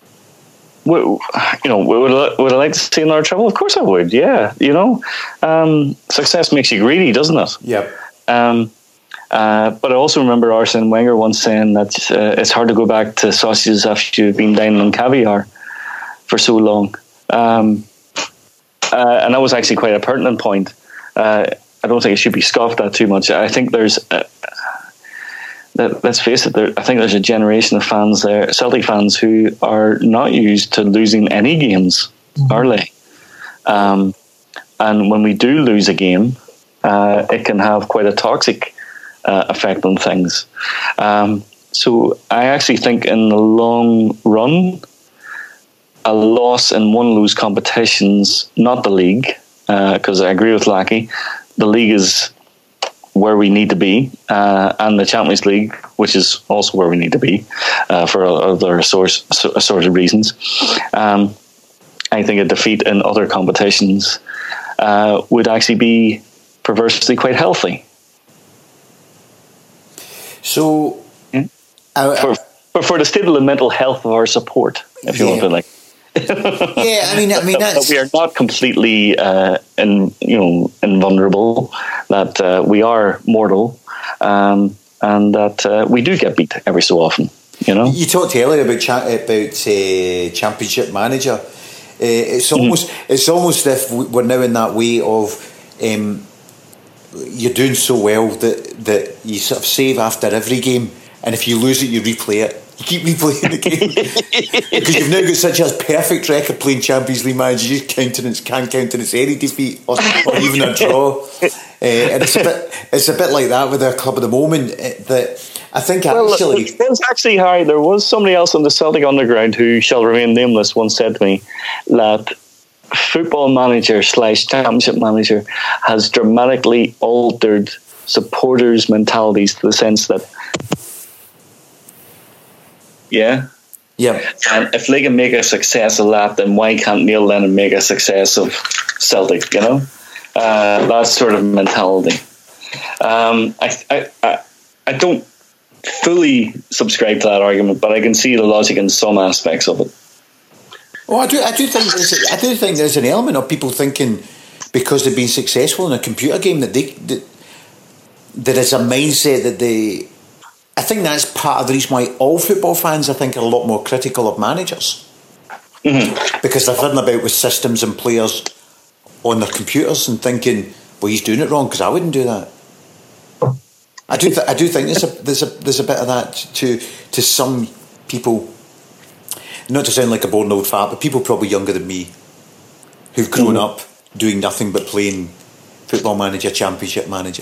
you know, would I, would I like to see another treble? Of course I would. Yeah, you know, um, success makes you greedy, doesn't it? Yep. Um, Uh, but I also remember Arsene Wenger once saying that uh, it's hard to go back to sausages after you've been dining on caviar for so long. Um, uh, and that was actually quite a pertinent point. Uh, I don't think it should be scoffed at too much. I think there's, uh, let, let's face it, there, I think there's a generation of fans there, Celtic fans, who are not used to losing any games, mm-hmm. are they? Um, and when we do lose a game, uh, it can have quite a toxic Uh, effect on things. Um, so I actually think in the long run, a loss in one of those competitions, not the league, because uh, I agree with Lackey, the league is where we need to be, uh, and the Champions League, which is also where we need to be uh, for other source, sort of reasons. Um, I think a defeat in other competitions uh, would actually be perversely quite healthy. So, yeah. uh, for, for for the state of the mental health of our support, if you yeah. want to like. yeah, I mean, I mean, that's... we are not completely, uh, in, you know, invulnerable. That uh, we are mortal, um, and that uh, we do get beat every so often. You know, you talked earlier about cha- about uh, Championship Manager. Uh, it's almost mm. it's almost if we're now in that way of. Um, You're doing so well that, that you sort of save after every game, and if you lose it, you replay it. You keep replaying the game because you've now got such a perfect record playing Champions League Manager. You countenance can't countenance any defeat or, or even a draw, uh, and it's a bit it's a bit like that with our club at the moment. That I think well, actually, there's actually Harry. There was somebody else on the Celtic Underground who shall remain nameless. Once said to me that Football Manager slash Championship Manager has dramatically altered supporters' mentalities to the sense that, yeah, yeah, and if they can make a success of that, then why can't Neil Lennon make a success of Celtic? You know, uh, that sort of mentality. Um, I, I, I, I don't fully subscribe to that argument, but I can see the logic in some aspects of it. Oh, I do. I do think. There's, I do think there's an element of people thinking because they've been successful in a computer game that they that there is a mindset that they. I think that's part of the reason why all football fans, I think, are a lot more critical of managers mm-hmm. because they're fiddling about with systems and players on their computers and thinking, "Well, he's doing it wrong because I wouldn't do that." I do. Th- I do think there's a there's a there's a bit of that to to some people. Not to sound like a boring old fart, but people probably younger than me who've grown mm. up doing nothing but playing Football Manager, Championship Manager.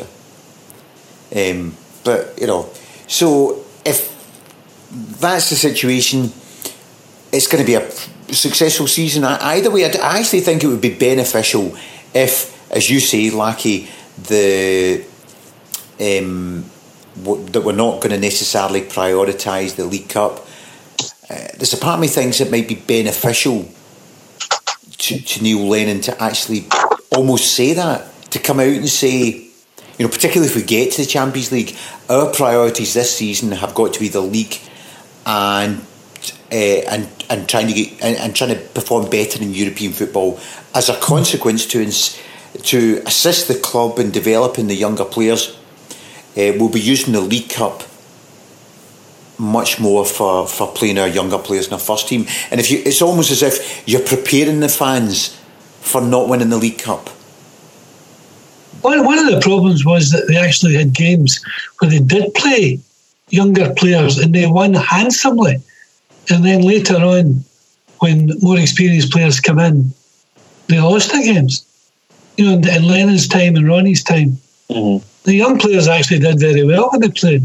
Um, but you know, so if that's the situation, it's going to be a successful season. Either way, I actually think it would be beneficial if, as you say, Lackey, the um, w- that we're not going to necessarily prioritise the League Cup. Uh, there's a part of me thinks it might be beneficial to, to Neil Lennon to actually almost say that, to come out and say, you know, particularly if we get to the Champions League, our priorities this season have got to be the league and uh, and and trying to get and, and trying to perform better in European football. As a consequence, to ins- to assist the club in developing the younger players, uh, we'll be using the League Cup much more for, for playing our younger players in our first team. And if you, it's almost as if you're preparing the fans for not winning the League Cup. One, one of the problems was that they actually had games where they did play younger players and they won handsomely. And then later on, when more experienced players come in, they lost the games. You know, in, in Lennon's time and Ronnie's time, mm-hmm. the young players actually did very well when they played.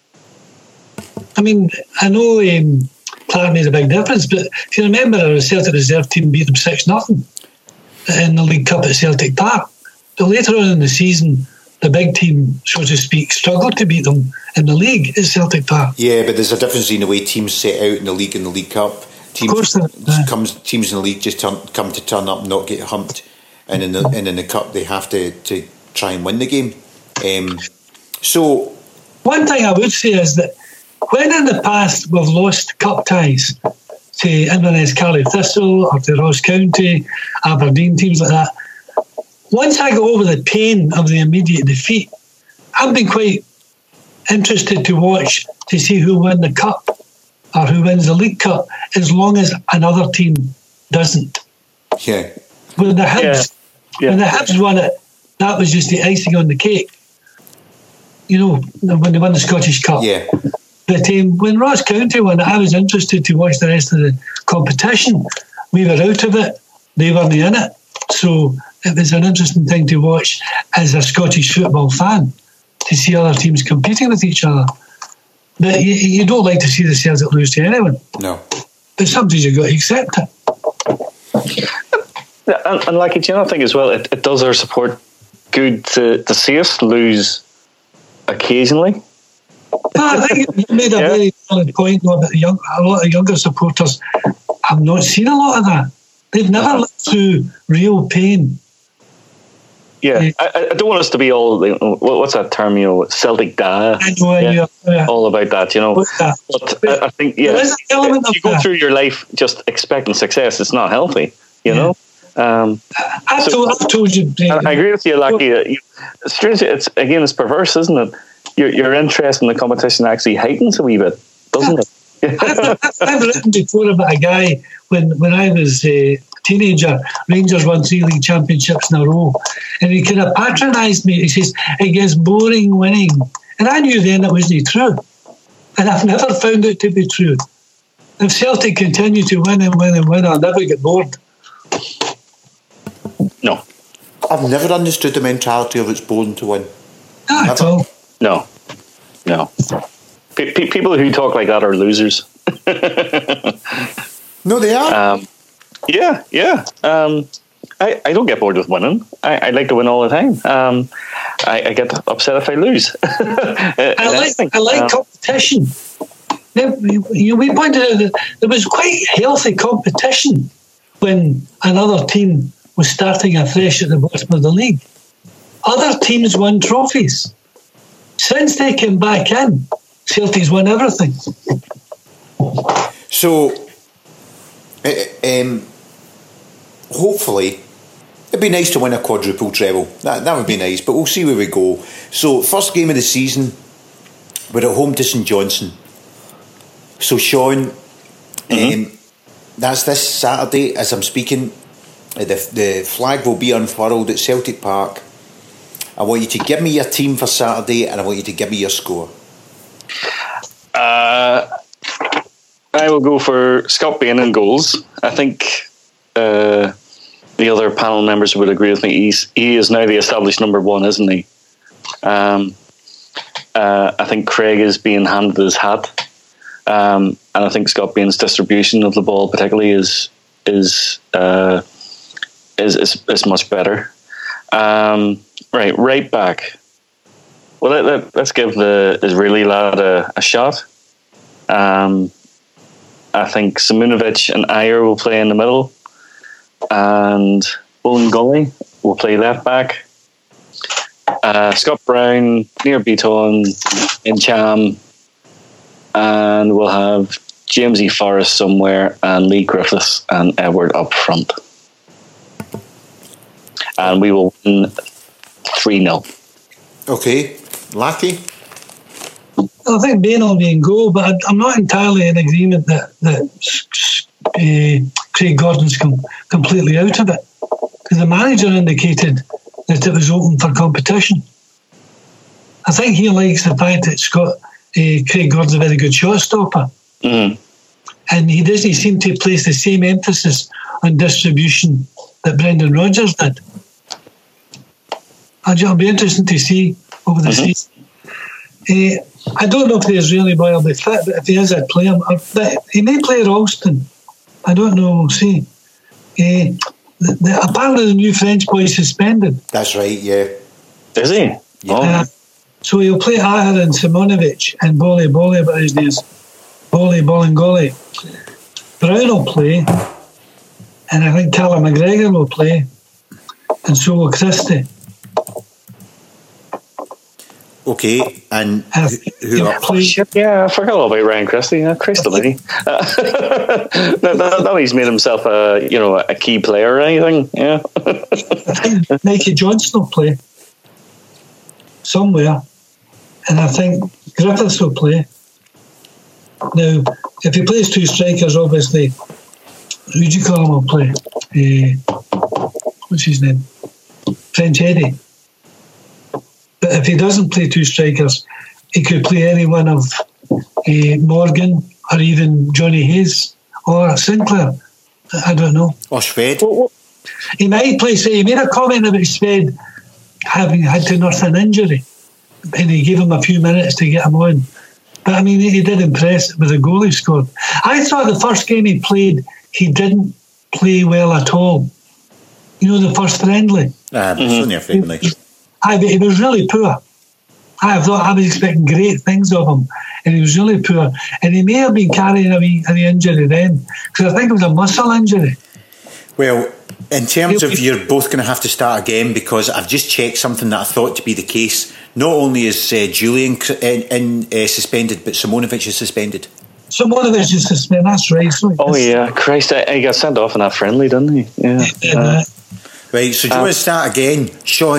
I mean, I know um, Clark made a big difference, but if you remember, our Celtic reserve team beat them six nothing in the League Cup at Celtic Park. But later on in the season, the big team, so to speak, struggled to beat them in the league at Celtic Park. Yeah, but there's a difference in the way teams set out in the league and the League Cup. Teams, of course, there, comes, teams in the league just turn, come to turn up and not get humped, and in the and in the cup they have to, to try and win the game. Um, so, one thing I would say is that when in the past we've lost cup ties to Inverness Cardiff Thistle or to Ross County, Aberdeen, teams like that, once I go over the pain of the immediate defeat, I've been quite interested to watch to see who win the cup or who wins the League Cup, as long as another team doesn't. Yeah. When the Hibs, yeah. Yeah. when the Hibs won it, that was just the icing on the cake. You know, when they won the Scottish Cup. Yeah. But um, when Ross County won it, I was interested to watch the rest of the competition. We were out of it; they weren't in it. So it was an interesting thing to watch as a Scottish football fan, to see other teams competing with each other. But you, you don't like to see the Celtic lose to anyone. No. But sometimes you've got to accept it. Yeah, and, and like, you know, I think as well, it, it does our support good to, to see us lose occasionally. No, I think you made a yeah. very valid point though, about the young, a lot of younger supporters have not seen a lot of that. They've never uh-huh. lived through real pain. Yeah, yeah. I, I don't want us to be all, you know, what's that term, you know, Celtic dad. I know, yeah. Yeah. All about that, you know. That? But, but I, I think, yeah, if you go that. through your life just expecting success, it's not healthy, you yeah. know. Um, I've, so, told, I've told you. I agree with you, Lucky. You, strangely, it's again, it's perverse, isn't it? Your, your interest in the competition actually heightens a wee bit, doesn't it? I've, I've written before about a guy when, when I was a teenager. Rangers won three league championships in a row, and he kind of patronised me. He says, "It gets boring winning," and I knew then it wasn't true, and I've never found it to be true. If Celtic continue to win and win and win, I'll never get bored. No, I've never understood the mentality of it's boring to win. Not at all. No, no. P- p- people who talk like that are losers. No, they are. Um, yeah, yeah. Um, I, I don't get bored with winning. I, I like to win all the time. Um, I, I get upset if I lose. I like I like um, competition. You, we pointed out that there was quite healthy competition when another team was starting afresh at the bottom of the league. Other teams won trophies. Since they came back in, Celtic's won everything. So, um, hopefully, it'd be nice to win a quadruple treble. That that would be nice, but we'll see where we go. So, first game of the season, we're at home to St Johnstone. So, Sean, mm-hmm. um, that's this Saturday as I'm speaking. The, the flag will be unfurled at Celtic Park, I want you to give me your team for Saturday, and I want you to give me your score. Uh, I will go for Scott Bain in goals. I think uh, the other panel members would agree with me. He's, he is now the established number one, isn't he? Um, uh, I think Craig is being handed his hat, um, and I think Scott Bain's distribution of the ball, particularly, is is uh, is, is is much better. Um, right, right back. Well, let, let, let's give the Israeli lad a, a shot. Um, I think Simunovic and Ayer will play in the middle, and Bolingoli will play left back. Uh, Scott Brown, Nir Bitton, in Cham, and we'll have Jamesy Forrest somewhere, and Lee Griffiths and Edward up front. And we will win three nil. Okay. Lackey? I think Bain will be in goal, but I'm not entirely in agreement that, that uh, Craig Gordon's com- completely out of it. Because the manager indicated that it was open for competition. I think he likes the fact that Scott, uh, Craig Gordon's a very good shot stopper. Mm. And he doesn't seem to place the same emphasis on distribution that Brendan Rodgers did. It'll be interesting to see over the mm-hmm. season. Uh, I don't know if the Israeli boy will be fit, but if he is, I'd play him. But he may play Ralston. I don't know. We'll see. Uh, the, the, apparently, the new French boy is suspended. That's right, yeah. Is he? Yeah. Uh, so he'll play Aher and Simonovic and Boli Boli, but his name is Boli Bolingoli. Brown will play, and I think Callum McGregor will play, and so will Christie. Okay, and Uh, who, who up? Oh, shit, yeah, I forgot all about Ryan Christie. Yeah, Christ almighty. Uh, that, that, that he's made himself a you know a key player or anything. Yeah. I think Mikey Johnson will play somewhere, and I think Griffiths will play. Now, if he plays two strikers, obviously, who do you call him will play? Uh, what's his name? French Eddie. But if he doesn't play two strikers, he could play any one of uh, Morgan or even Johnny Hayes or Sinclair. I don't know. Or Sved. He might play. So he made a comment about Sved having had to nurse an injury, and he gave him a few minutes to get him on. But I mean, he did impress with the goal he scored. I thought the first game he played, he didn't play well at all. You know, the first friendly. Ah, mm-hmm. Only a friendly. I, he was really poor. I thought I was expecting great things of him, and he was really poor. And he may have been carrying a wee, a wee injury then, because I think it was a muscle injury. Well, in terms of you're both going to have to start again, because I've just checked something that I thought to be the case. Not only is uh, Julian in, in uh, suspended, but Simonovic is suspended. Simonovic is suspended. That's right. So oh yeah, Christ! He got sent off in that friendly, didn't he? Yeah. yeah uh, Right, so do you um, want to start again, Sean?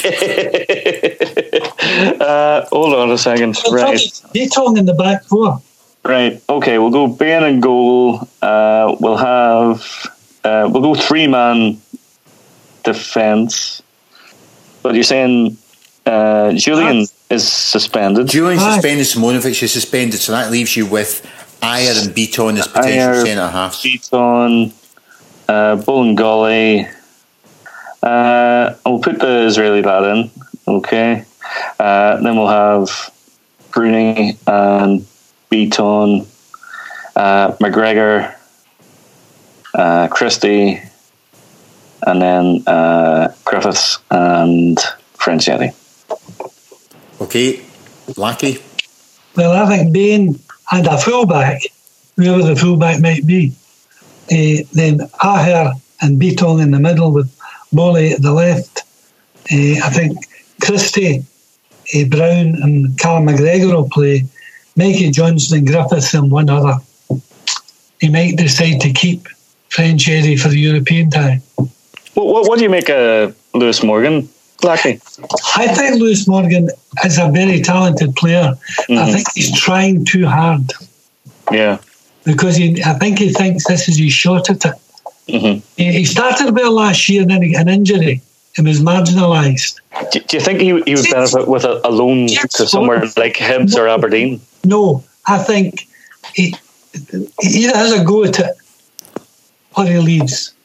uh, hold on a second. Right. Bitton in the back four. Right, okay, we'll go Bain in goal. Uh, we'll have, uh, we'll go three man defence. But you're saying uh, Julian That's, is suspended. Julian suspended, Simonovic is suspended, so that leaves you with Ayer and Bitton as potential centre halves. Bitton, uh, Bolingoli. Uh, we'll put the Israeli lad in, okay. Uh, then we'll have Bruni and Bitton, uh, McGregor, uh, Christie, and then uh, Griffiths and French Eddie. Okay, Lackey. Well, I think Bain and a fullback, whoever the fullback might be, uh, then Aher and Bitton in the middle with Bolly at the left. Uh, I think Christie, uh, Brown and Callum McGregor will play. Mikey Johnson and Griffiths and one other. He might decide to keep French Eddie for the European tie. What, what, what do you make of Lewis Morgan, Blackie? I think Lewis Morgan is a very talented player. Mm-hmm. I think he's trying too hard. Yeah. Because he, I think he thinks this is his shot at it. Mm-hmm. He started well last year, and then he got an injury, and was marginalised. Do, do you think he, he would benefit with a, a loan to somewhere like Hibs or Aberdeen? No, I think he, he has a go at it where he leaves.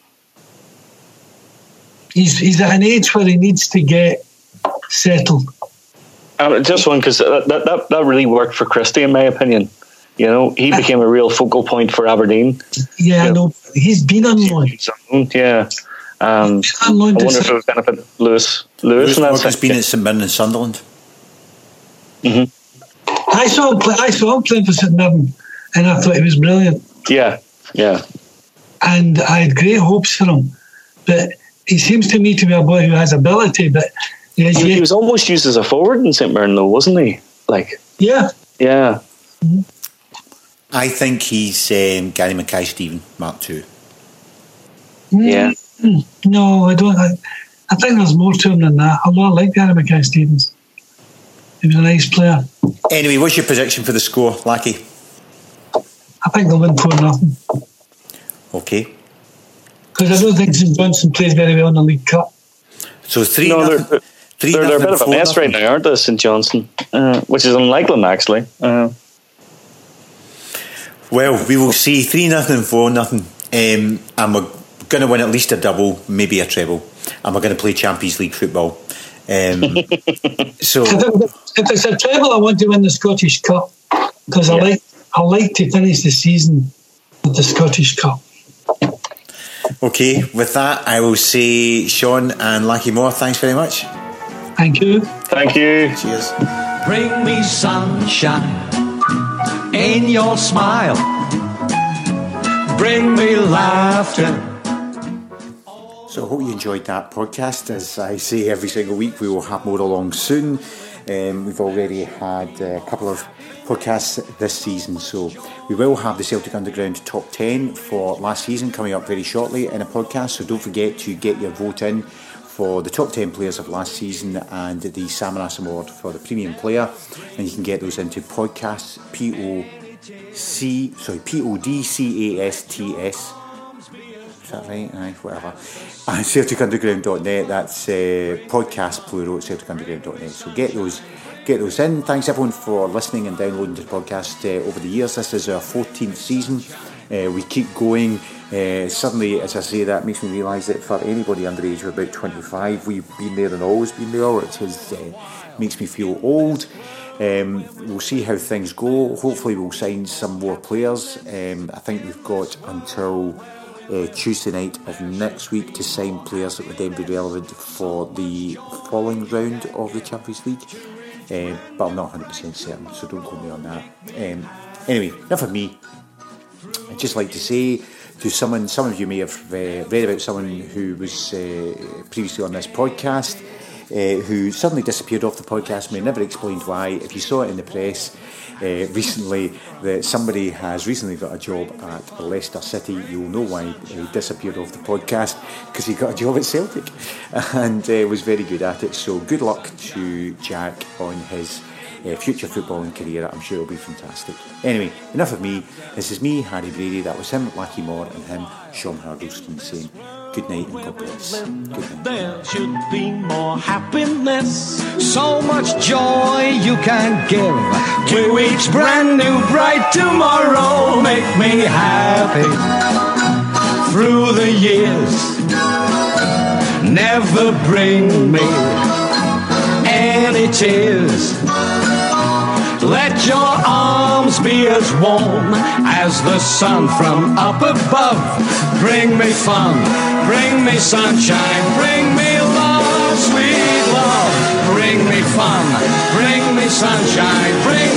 He's, he's at an age where he needs to get settled. Um, just one, because that, that, that really worked for Christie, in my opinion. You know, he became a real focal point for Aberdeen. Yeah, I know. He's been on loan. Yeah. Um, I wonder if it would benefit Lewis. Lewis, Lewis Morgan's been at St Mirren and Sunderland. Mm-hmm. I saw him play, I saw him playing for St Mirren, and I thought he was brilliant. Yeah, yeah. And I had great hopes for him, but he seems to me to be a boy who has ability. But he, he was almost used as a forward in St Mirren, though, wasn't he? Like, yeah, yeah. Mm-hmm. I think he's um, Gary Mackay-Steven Mark two. Yeah. Mm-hmm. No, I don't. I, I think there's more to him than that. Although I like Gary Mackay-Stevens. He was a nice player. Anyway, what's your prediction for the score, Lackey? I think they'll win four nothing. Okay. Because I don't think St Johnstone plays very well in the League Cup. So three no, nothing. They're, three they're, nothing, they're a bit of a mess nothing. right now, aren't they, St Johnstone? Uh, which is unlike them, actually. Uh, Well, we will see three nothing, four nothing, um, and we're going to win at least a double, maybe a treble, and we're going to play Champions League football. Um, so, if it's a treble, I want to win the Scottish Cup because yeah. I like I like to finish the season with the Scottish Cup. Okay, with that, I will say Sean and Lackey Moore, thanks very much. Thank you. Thank you. Cheers. Bring me sunshine in your smile. Bring me laughter. So I hope you enjoyed that podcast. As I say every single week, we will have more along soon. Um, we've already had a couple of podcasts this season, so we will have the Celtic Underground Top ten for last season coming up very shortly in a podcast. So don't forget to get your vote in for the top ten players of last season and the Samaras Award for the premium player, and you can get those into podcasts P O C sorry P O D C A S T S. Is that right? Aye, whatever. And Celtic Underground dot net. That's uh, podcast plural at Celtic Underground dot net. So get those, get those in. Thanks everyone for listening and downloading the podcast uh, over the years. This is our fourteenth season. Uh, we keep going. Uh, suddenly, as I say, that makes me realise that for anybody under the age of about twenty-five, we've been there and always been there, which is, uh, makes me feel old. Um, we'll see how things go. Hopefully we'll sign some more players. Um, I think we've got until uh, Tuesday night of next week to sign players that would then be relevant for the following round of the Champions League. Uh, but I'm not one hundred percent certain, so don't quote me on that. Um, anyway, enough of me. I'd just like to say to someone, some of you may have uh, read about someone who was uh, previously on this podcast, uh, who suddenly disappeared off the podcast. We never explained why. If you saw it in the press uh, recently that somebody has recently got a job at Leicester City, you'll know why he disappeared off the podcast, because he got a job at Celtic and uh, was very good at it. So good luck to Jack on his Uh, future footballing career. I'm sure it'll be fantastic. Anyway, enough of me. This is me, Harry Brady. That was him, Lackey Moore, and him, Sean Hardleston, saying good night and God bless. Good night. There should be more happiness, so much joy you can give to each brand new bright tomorrow. Make me happy through the years. Never bring me any tears. Let your arms be as warm as the sun from up above. Bring me fun, bring me sunshine, bring me love, sweet love. Bring me fun, bring me sunshine, bring